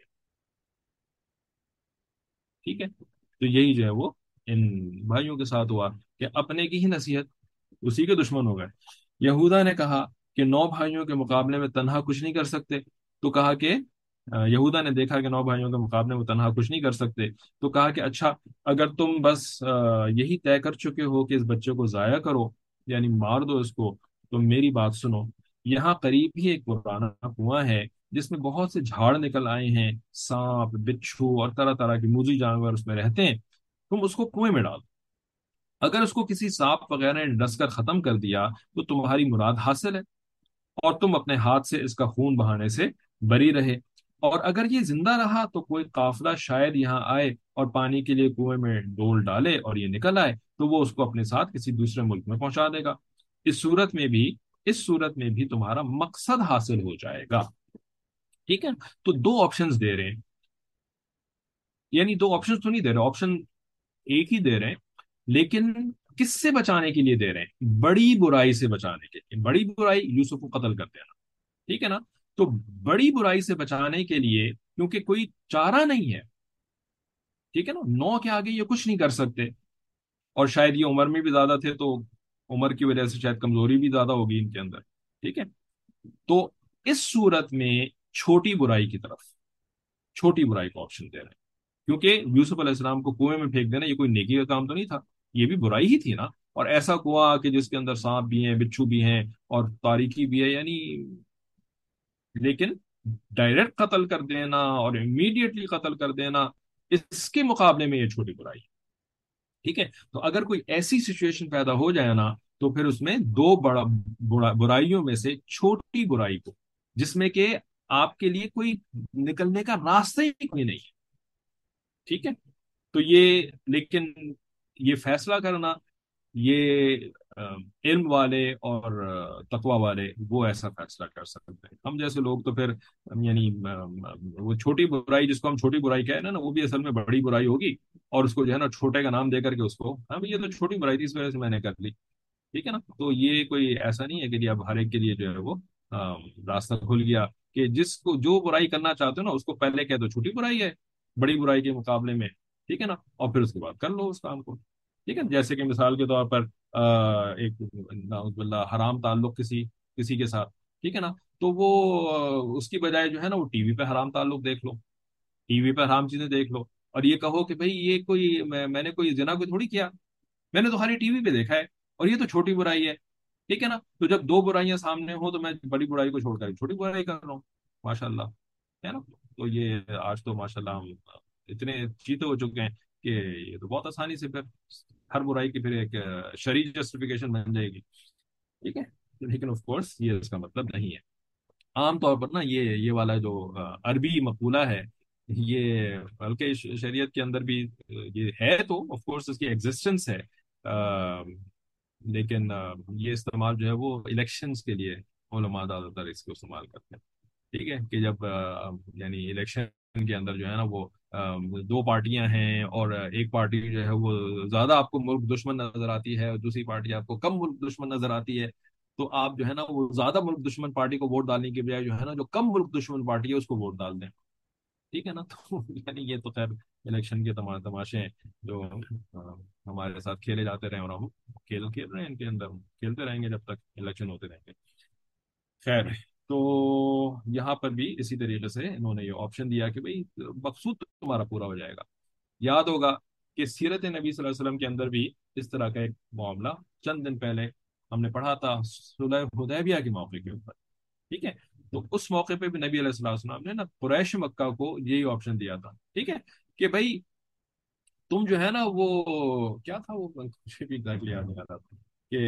Speaker 1: ٹھیک ہے؟ تو یہی جو ہے وہ ان بھائیوں کے ساتھ ہوا کہ اپنے کی ہی نصیحت اسی کے دشمن ہو گئے۔ یہودا نے کہا کہ 9 بھائیوں کے مقابلے میں تنہا کچھ نہیں کر سکتے، تو کہا کہ یہودا نے دیکھا کہ 9 بھائیوں کے مقابلے میں تنہا کچھ نہیں کر سکتے، تو کہا کہ اچھا اگر تم بس یہی طے کر چکے ہو کہ اس بچے کو ضائع کرو، یعنی مار دو اس کو، تو میری بات سنو، یہاں قریب ہی ایک پرانا کنواں ہے جس میں بہت سے جھاڑ نکل آئے ہیں، سانپ، بچھو اور طرح طرح کے موذی جانور اس میں رہتے ہیں، تم اس کو کنویں میں ڈالو، اگر اس کو کسی سانپ وغیرہ نے ڈس کر ختم کر دیا تو تمہاری مراد حاصل ہے، اور تم اپنے ہاتھ سے اس کا خون بہانے سے بری رہے، اور اگر یہ زندہ رہا تو کوئی قافلہ شاید یہاں آئے اور پانی کے لیے کنویں میں ڈول ڈالے اور یہ نکل آئے تو وہ اس کو اپنے ساتھ کسی دوسرے ملک میں پہنچا دے گا۔ اس صورت میں بھی اس صورت میں بھی تمہارا مقصد حاصل ہو جائے گا۔ ٹھیک ہے، تو دو آپشنز دے رہے ہیں، یعنی دو آپشن تو نہیں دے رہے، آپشن ایک ہی دے رہے ہیں، لیکن کس سے بچانے کے لیے دے رہے ہیں؟ بڑی برائی سے بچانے کے لیے۔ بڑی برائی یوسف کو قتل کر دینا، ٹھیک ہے نا؟ تو بڑی برائی سے بچانے کے لیے، کیونکہ کوئی چارہ نہیں ہے، ٹھیک ہے نا، نو کے آگے یہ کچھ نہیں کر سکتے، اور شاید یہ عمر میں بھی زیادہ تھے تو عمر کی وجہ سے شاید کمزوری بھی زیادہ ہوگی ان کے اندر، ٹھیک ہے؟ تو اس صورت میں چھوٹی برائی کی طرف، چھوٹی برائی کو آپشن دے رہے ہیں، کیونکہ یوسف علیہ السلام کو کنویں میں پھینک دینا یہ کوئی نیکی کا کام تو نہیں تھا، یہ بھی برائی ہی تھی نا۔ اور ایسا کنواں کہ جس کے اندر سانپ بھی ہیں، بچھو بھی ہیں، اور تاریکی بھی ہے، یعنی لیکن ڈائریکٹ قتل کر دینا اور امیڈیٹلی قتل کر دینا، اس کے مقابلے میں یہ چھوٹی برائی ہے، ٹھیک ہے؟ تو اگر کوئی ایسی سچویشن پیدا ہو جائے نا، تو پھر اس میں دو برائیوں میں سے چھوٹی برائی کو، جس میں کہ آپ کے لیے کوئی نکلنے کا راستہ ہی کوئی نہیں ہے، ٹھیک ہے؟ تو یہ، لیکن یہ فیصلہ کرنا، یہ علم والے اور تقوی والے وہ ایسا فیصلہ کر سکتے ہیں۔ ہم جیسے لوگ تو پھر یعنی وہ چھوٹی برائی جس کو ہم چھوٹی برائی کہہ رہے ہیں نا، وہ بھی اصل میں بڑی برائی ہوگی، اور اس کو جو ہے نا چھوٹے کا نام دے کر کے اس کو، ہاں بھئی یہ تو چھوٹی برائی تھی اس وجہ سے میں نے کر لی، ٹھیک ہے نا؟ تو یہ کوئی ایسا نہیں ہے کہ جی اب ہر ایک کے لیے جو ہے وہ راستہ کھل گیا کہ جس کو جو برائی کرنا چاہتے ہو نا اس کو پہلے کہہ دو چھوٹی برائی ہے بڑی برائی کے مقابلے میں، ٹھیک ہے نا؟ اور پھر اس کے بعد کر لو اس کام کو، ٹھیک ہے؟ جیسے کہ مثال کے طور پر ایک نعوذ باللہ حرام تعلق کسی کسی کے ساتھ، ٹھیک ہے نا؟ تو وہ اس کی بجائے جو ہے نا وہ ٹی وی پہ حرام تعلق دیکھ لو، ٹی وی پہ حرام چیزیں دیکھ لو، اور یہ کہو کہ بھئی یہ کوئی میں نے کوئی زنا کوئی تھوڑی کیا، میں نے تو خالی ٹی وی پہ دیکھا ہے، اور یہ تو چھوٹی برائی ہے، ٹھیک ہے نا؟ تو جب دو برائیاں سامنے ہوں تو میں بڑی برائی کو چھوڑ کر چھوٹی برائی کر رہا ہوں، ماشاء اللہ، ہے نا؟ تو یہ آج تو ماشاء اللہ ہم اتنے چیتے ہو چکے ہیں کہ یہ تو بہت آسانی سے پھر ہر برائی کی پھر ایک شرعی جسٹیفیکیشن بن جائے گی، ٹھیک ہے؟ لیکن آف کورس یہ اس کا مطلب نہیں ہے۔ عام طور پر نا یہ والا جو عربی مقولہ ہے، یہ بلکہ شریعت کے اندر بھی یہ ہے، تو آف کورس اس کی ایگزسٹنس ہے، لیکن یہ استعمال جو ہے وہ الیکشنز کے لیے علماء زیادہ تر اس کو استعمال کرتے ہیں، ٹھیک ہے؟ کہ جب یعنی الیکشن کے اندر جو ہے نا وہ دو پارٹیاں ہیں، اور ایک پارٹی جو ہے وہ زیادہ آپ کو ملک دشمن نظر آتی ہے اور دوسری پارٹی آپ کو کم ملک دشمن نظر آتی ہے، تو آپ جو ہے نا وہ زیادہ ملک دشمن پارٹی کو ووٹ ڈالنے کے بجائے جو ہے نا جو کم ملک دشمن پارٹی ہے اس کو ووٹ ڈال دیں، ٹھیک ہے نا؟ تو یعنی یہ تو خیر الیکشن کے تماشے ہیں جو ہمارے ساتھ کھیلے جاتے رہے، اور ہم کھیل رہے ہیں، ان کے اندر کھیلتے رہیں گے جب تک الیکشن ہوتے رہیں گے، خیر۔ تو یہاں پر بھی اسی طریقے سے انہوں نے یہ آپشن دیا کہ بھئی مقصود تمہارا پورا ہو جائے گا۔ یاد ہوگا کہ سیرت نبی صلی اللہ علیہ وسلم کے اندر بھی اس طرح کا ایک معاملہ چند دن پہلے ہم نے پڑھا تھا، صلح حدیبیہ کے موقع کے اوپر، ٹھیک ہے؟ تو اس موقع پہ بھی نبی علیہ الصلوۃ والسلام نے نا قریش مکہ کو یہی آپشن دیا تھا، ٹھیک ہے؟ کہ بھائی تم جو ہے نا وہ کیا تھا، وہ مجھے بھی exactly یاد نہیں آ رہا تھا کہ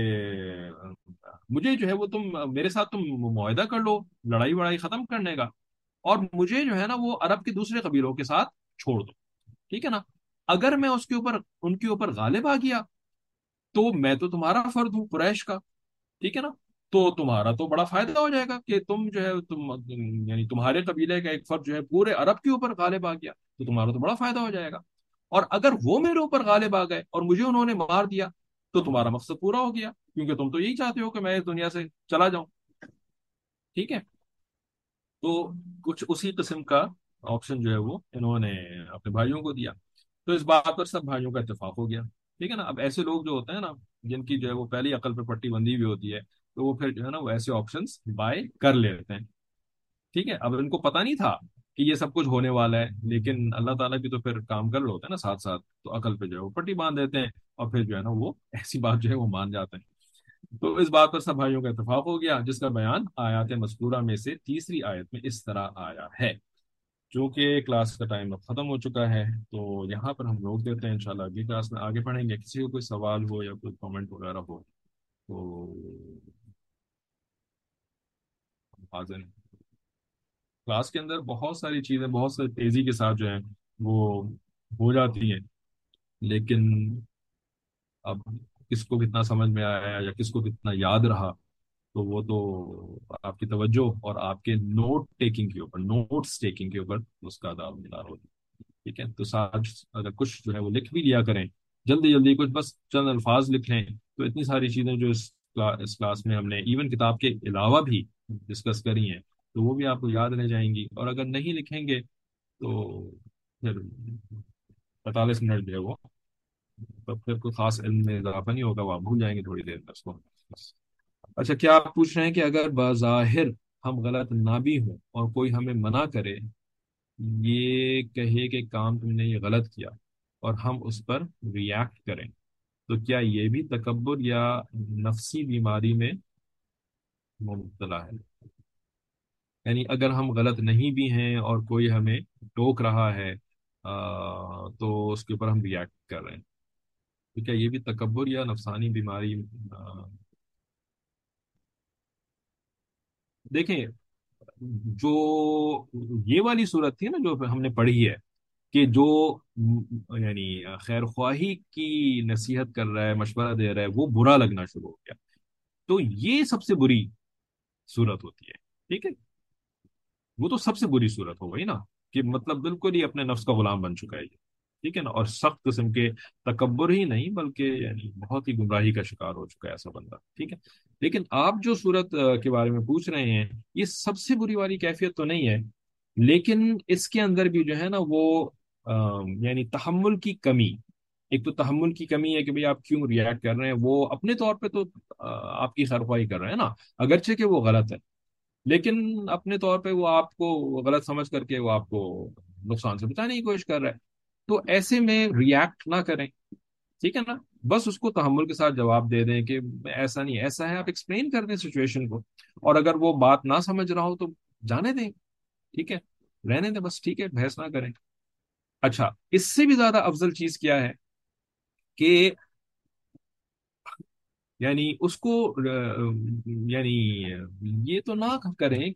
Speaker 1: مجھے جو ہے وہ تم میرے ساتھ تم معاہدہ کر لو لڑائی وڑائی ختم کرنے کا، اور مجھے جو ہے نا وہ عرب کے دوسرے قبیلوں کے ساتھ چھوڑ دو، ٹھیک ہے نا؟ اگر میں اس کے اوپر ان کے اوپر غالب آ گیا تو میں تو تمہارا فرد ہوں قریش کا، ٹھیک ہے نا؟ تو تمہارا تو بڑا فائدہ ہو جائے گا کہ تم جو ہے یعنی تمہارے قبیلے کا ایک فرد جو ہے پورے عرب کے اوپر غالب آ گیا، تو تمہارا تو بڑا فائدہ ہو جائے گا، اور اگر وہ میرے اوپر غالب آ گئے اور مجھے انہوں نے مار دیا تو تمہارا مقصد پورا ہو گیا، کیونکہ تم تو یہی چاہتے ہو کہ میں اس دنیا سے چلا جاؤں، ٹھیک ہے؟ تو کچھ اسی قسم کا آپشن جو ہے وہ انہوں نے اپنے بھائیوں کو دیا، تو اس بات پر سب بھائیوں کا اتفاق ہو گیا، ٹھیک ہے نا؟ اب ایسے لوگ جو ہوتے ہیں نا جن کی جو ہے وہ پہلی عقل پہ پٹی بندھی ہوئی ہوتی ہے، تو وہ پھر جو ہے نا وہ ایسے آپشنس بائی کر لیتے ہیں، ٹھیک ہے؟ اب ان کو پتا نہیں تھا کہ یہ سب کچھ ہونے والا ہے، لیکن اللہ تعالیٰ بھی تو پھر کام کر رہے ہوتے ہیں نا ساتھ ساتھ، تو عقل پہ جو ہے وہ پٹی باندھ دیتے ہیں، اور پھر جو ہے نا وہ ایسی بات جو ہے وہ مان جاتے ہیں۔ تو اس بات پر سب بھائیوں کا اتفاق ہو گیا، جس کا بیان آیات مذکورہ میں سے تیسری آیت میں اس طرح آیا ہے۔ چونکہ کلاس کا ٹائم اب ختم ہو چکا ہے تو یہاں پر ہم روک دیتے ہیں، انشاءاللہ اگلی کلاس میں آگے پڑھیں گے، کسی کو کوئی سوال ہو یا کوئی کامنٹ وغیرہ ہو تو حاضر ہیں۔ کلاس کے اندر بہت ساری چیزیں بہت ساری تیزی کے ساتھ جو ہیں وہ ہو جاتی ہیں، لیکن اب کس کو کتنا سمجھ میں آیا یا کس کو کتنا یاد رہا، تو وہ تو آپ کی توجہ اور آپ کے نوٹ ٹیکنگ کے اوپر، نوٹس ٹیکنگ کے اوپر اس کا دار مدار ہوتی ہے۔ ٹھیک ہے، تو ساتھ اگر کچھ جو ہے وہ لکھ بھی لیا کریں، جلدی جلدی کچھ بس چند الفاظ لکھ لیں، تو اتنی ساری چیزیں جو اس کلاس میں ہم نے ایون کتاب کے علاوہ بھی ڈسکس کری ہیں، تو وہ بھی آپ کو یاد رہ جائیں گی۔ اور اگر نہیں لکھیں گے تو پھر 45 منٹ جو ہے وہ، تو پھر کوئی خاص علم میں اضافہ نہیں ہوگا، وہ آپ بھول جائیں گے تھوڑی دیر میں اس کو۔ اچھا، کیا آپ پوچھ رہے ہیں کہ اگر بظاہر ہم غلط نہ بھی ہوں اور کوئی ہمیں منع کرے، یہ کہے کہ کام تم نے یہ غلط کیا، اور ہم اس پر ریاکٹ کریں، تو کیا یہ بھی تکبر یا نفسی بیماری میں مبتلا ہے؟ یعنی اگر ہم غلط نہیں بھی ہیں اور کوئی ہمیں ٹوک رہا ہے، تو اس کے اوپر ہم ریاکٹ کر رہے ہیں، تو کیا یہ بھی تکبر یا نفسانی بیماری؟ دیکھیں، جو یہ والی صورت تھی نا جو ہم نے پڑھی ہے، کہ جو یعنی خیر خواہی کی نصیحت کر رہا ہے، مشورہ دے رہا ہے، وہ برا لگنا شروع ہو گیا، تو یہ سب سے بری صورت ہوتی ہے۔ ٹھیک ہے، وہ تو سب سے بری صورت ہو گئی نا، کہ مطلب بالکل ہی اپنے نفس کا غلام بن چکا ہے یہ۔ ٹھیک ہے نا، اور سخت قسم کے تکبر ہی نہیں بلکہ یعنی بہت ہی گمراہی کا شکار ہو چکا ہے ایسا بندہ۔ ٹھیک ہے، لیکن آپ جو صورت کے بارے میں پوچھ رہے ہیں، یہ سب سے بری والی کیفیت تو نہیں ہے، لیکن اس کے اندر بھی جو ہے نا وہ یعنی تحمل کی کمی، ایک تو تحمل کی کمی ہے کہ بھئی آپ کیوں ریئیکٹ کر رہے ہیں، وہ اپنے طور پہ تو آپ کی خیرخواہی کر رہے ہیں نا، اگرچہ کہ وہ غلط ہے، لیکن اپنے طور پہ وہ آپ کو غلط سمجھ کر کے وہ آپ کو نقصان سے بچانے کی کوشش کر رہا ہے، تو ایسے میں ریاکٹ نہ کریں۔ ٹھیک ہے نا، بس اس کو تحمل کے ساتھ جواب دے دیں کہ ایسا نہیں ایسا ہے، آپ ایکسپلین کر دیں سچویشن کو، اور اگر وہ بات نہ سمجھ رہا ہو تو جانے دیں، ٹھیک ہے، رہنے دیں بس، ٹھیک ہے، بحث نہ کریں۔ اچھا، اس سے بھی زیادہ افضل چیز کیا ہے کہ یعنی اس کو یعنی یہ تو نہ کریں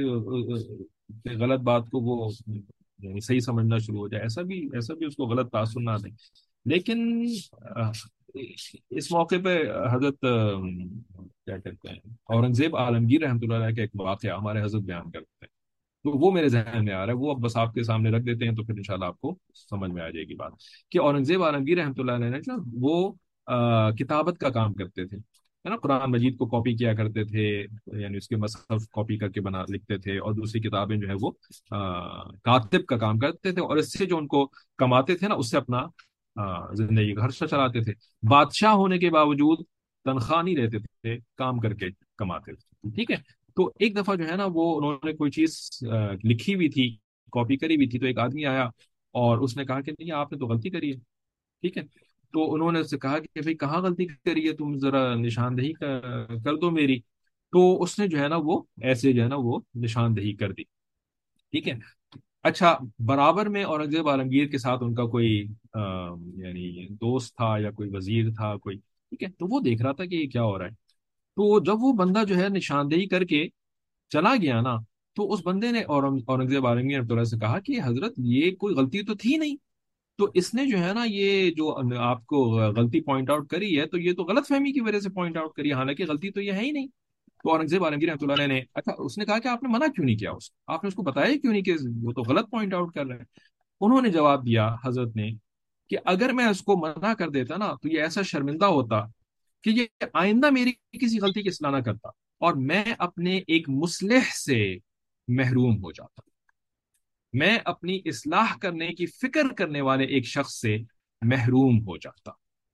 Speaker 1: کہ غلط بات کو وہ یعنی صحیح سمجھنا شروع ہو جائے، ایسا بھی اس کو غلط تاثر نہ دیں، لیکن آ، اس موقع پہ حضرت کیا کہتے ہیں، اورنگزیب عالمگیر رحمۃ اللہ علیہ کا ایک واقعہ ہمارے حضرت بیان کرتے ہیں، تو وہ میرے ذہن میں آ رہا ہے، وہ اب بس آپ کے سامنے رکھ دیتے ہیں تو پھر انشاءاللہ آپ کو سمجھ میں آ جائے گی بات، کہ اورنگزیب عالمگیر رحمۃ اللہ علیہ نے جو وہ کتابت کا کام کرتے تھے، ہے نا، قرآن مجید کو کاپی کیا کرتے تھے، یعنی اس کے مصحف کاپی کر کے بنا لکھتے تھے، اور دوسری کتابیں جو ہے وہ کاتب کا کام کرتے تھے، اور اس سے جو ان کو کماتے تھے نا، اس سے اپنا زندگی گھر سے چلاتے تھے، بادشاہ ہونے کے باوجود تنخواہ نہیں لیتے تھے، کام کر کے کماتے تھے۔ ٹھیک ہے، تو ایک دفعہ جو ہے نا وہ انہوں نے کوئی چیز لکھی ہوئی تھی، کاپی کری ہوئی تھی، تو ایک آدمی آیا اور اس نے کہا کہ نہیں، آپ نے تو غلطی کری ہے۔ ٹھیک ہے، تو انہوں نے اس سے کہا کہ بھائی کہاں غلطی کری ہے، تم ذرا نشاندہی کر دو میری، تو اس نے جو ہے نا وہ ایسے جو ہے نا وہ نشاندہی کر دی۔ ٹھیک ہے، اچھا، برابر میں اورنگزیب عالمگیر کے ساتھ ان کا کوئی یعنی دوست تھا یا کوئی وزیر تھا کوئی، ٹھیک ہے، تو وہ دیکھ رہا تھا کہ یہ کیا ہو رہا ہے، تو جب وہ بندہ جو ہے نشاندہی کر کے چلا گیا نا، تو اس بندے نے اورنگزیب عالمگیر رحمۃ اللہ سے کہا کہ حضرت یہ کوئی غلطی تو تھی نہیں، تو اس نے جو ہے نا یہ جو آپ کو غلطی پوائنٹ آؤٹ کری ہے، تو یہ تو غلط فہمی کی وجہ سے پوائنٹ آؤٹ کری ہے، حالانکہ غلطی تو یہ ہے ہی نہیں۔ تو اورنگزیب عالمگیر رحمۃ اللہ علیہ نے، اچھا، اس نے کہا کہ آپ نے منع کیوں نہیں کیا، آپ نے اس کو بتایا ہی کیوں نہیں کہ وہ تو غلط پوائنٹ آؤٹ کر رہے ہیں؟ انہوں نے جواب دیا حضرت نے کہ اگر میں اس کو منع کر دیتا نا تو یہ ایسا شرمندہ ہوتا کہ یہ آئندہ میری کسی غلطی کی اصلاح نہ کرتا، اور میں اپنے ایک مصلح سے محروم ہو جاتا، میں اپنی اصلاح کرنے کی فکر کرنے والے ایک شخص سے محروم ہو جاتا،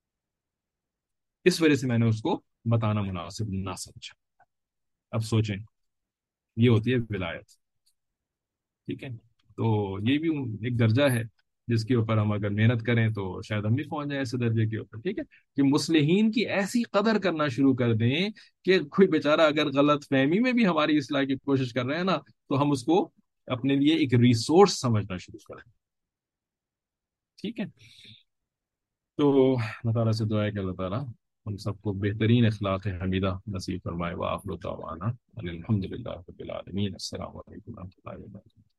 Speaker 1: اس وجہ سے میں نے اس کو بتانا مناسب نہ سمجھا۔ اب سوچیں، یہ ہوتی ہے ولایت۔ ٹھیک ہے، تو یہ بھی ایک درجہ ہے جس کے اوپر ہم اگر محنت کریں تو شاید ہم بھی پہنچ جائیں ایسے درجے کے اوپر۔ ٹھیک ہے، کہ مصلحین کی ایسی قدر کرنا شروع کر دیں کہ کوئی بیچارہ اگر غلط فہمی میں بھی ہماری اصلاح کی کوشش کر رہے ہیں نا، تو ہم اس کو اپنے لیے ایک ریسورس سمجھنا شروع کریں۔ ٹھیک ہے، تو اللہ تعالیٰ سے دعا ہے کہ اللہ تعالیٰ ہم سب کو بہترین اخلاق حمیدہ نصیب فرمائے، وآخر دعوانا ان الحمد للہ رب العالمین، السلام علیکم و رحمۃ اللہ وبرکاتہ۔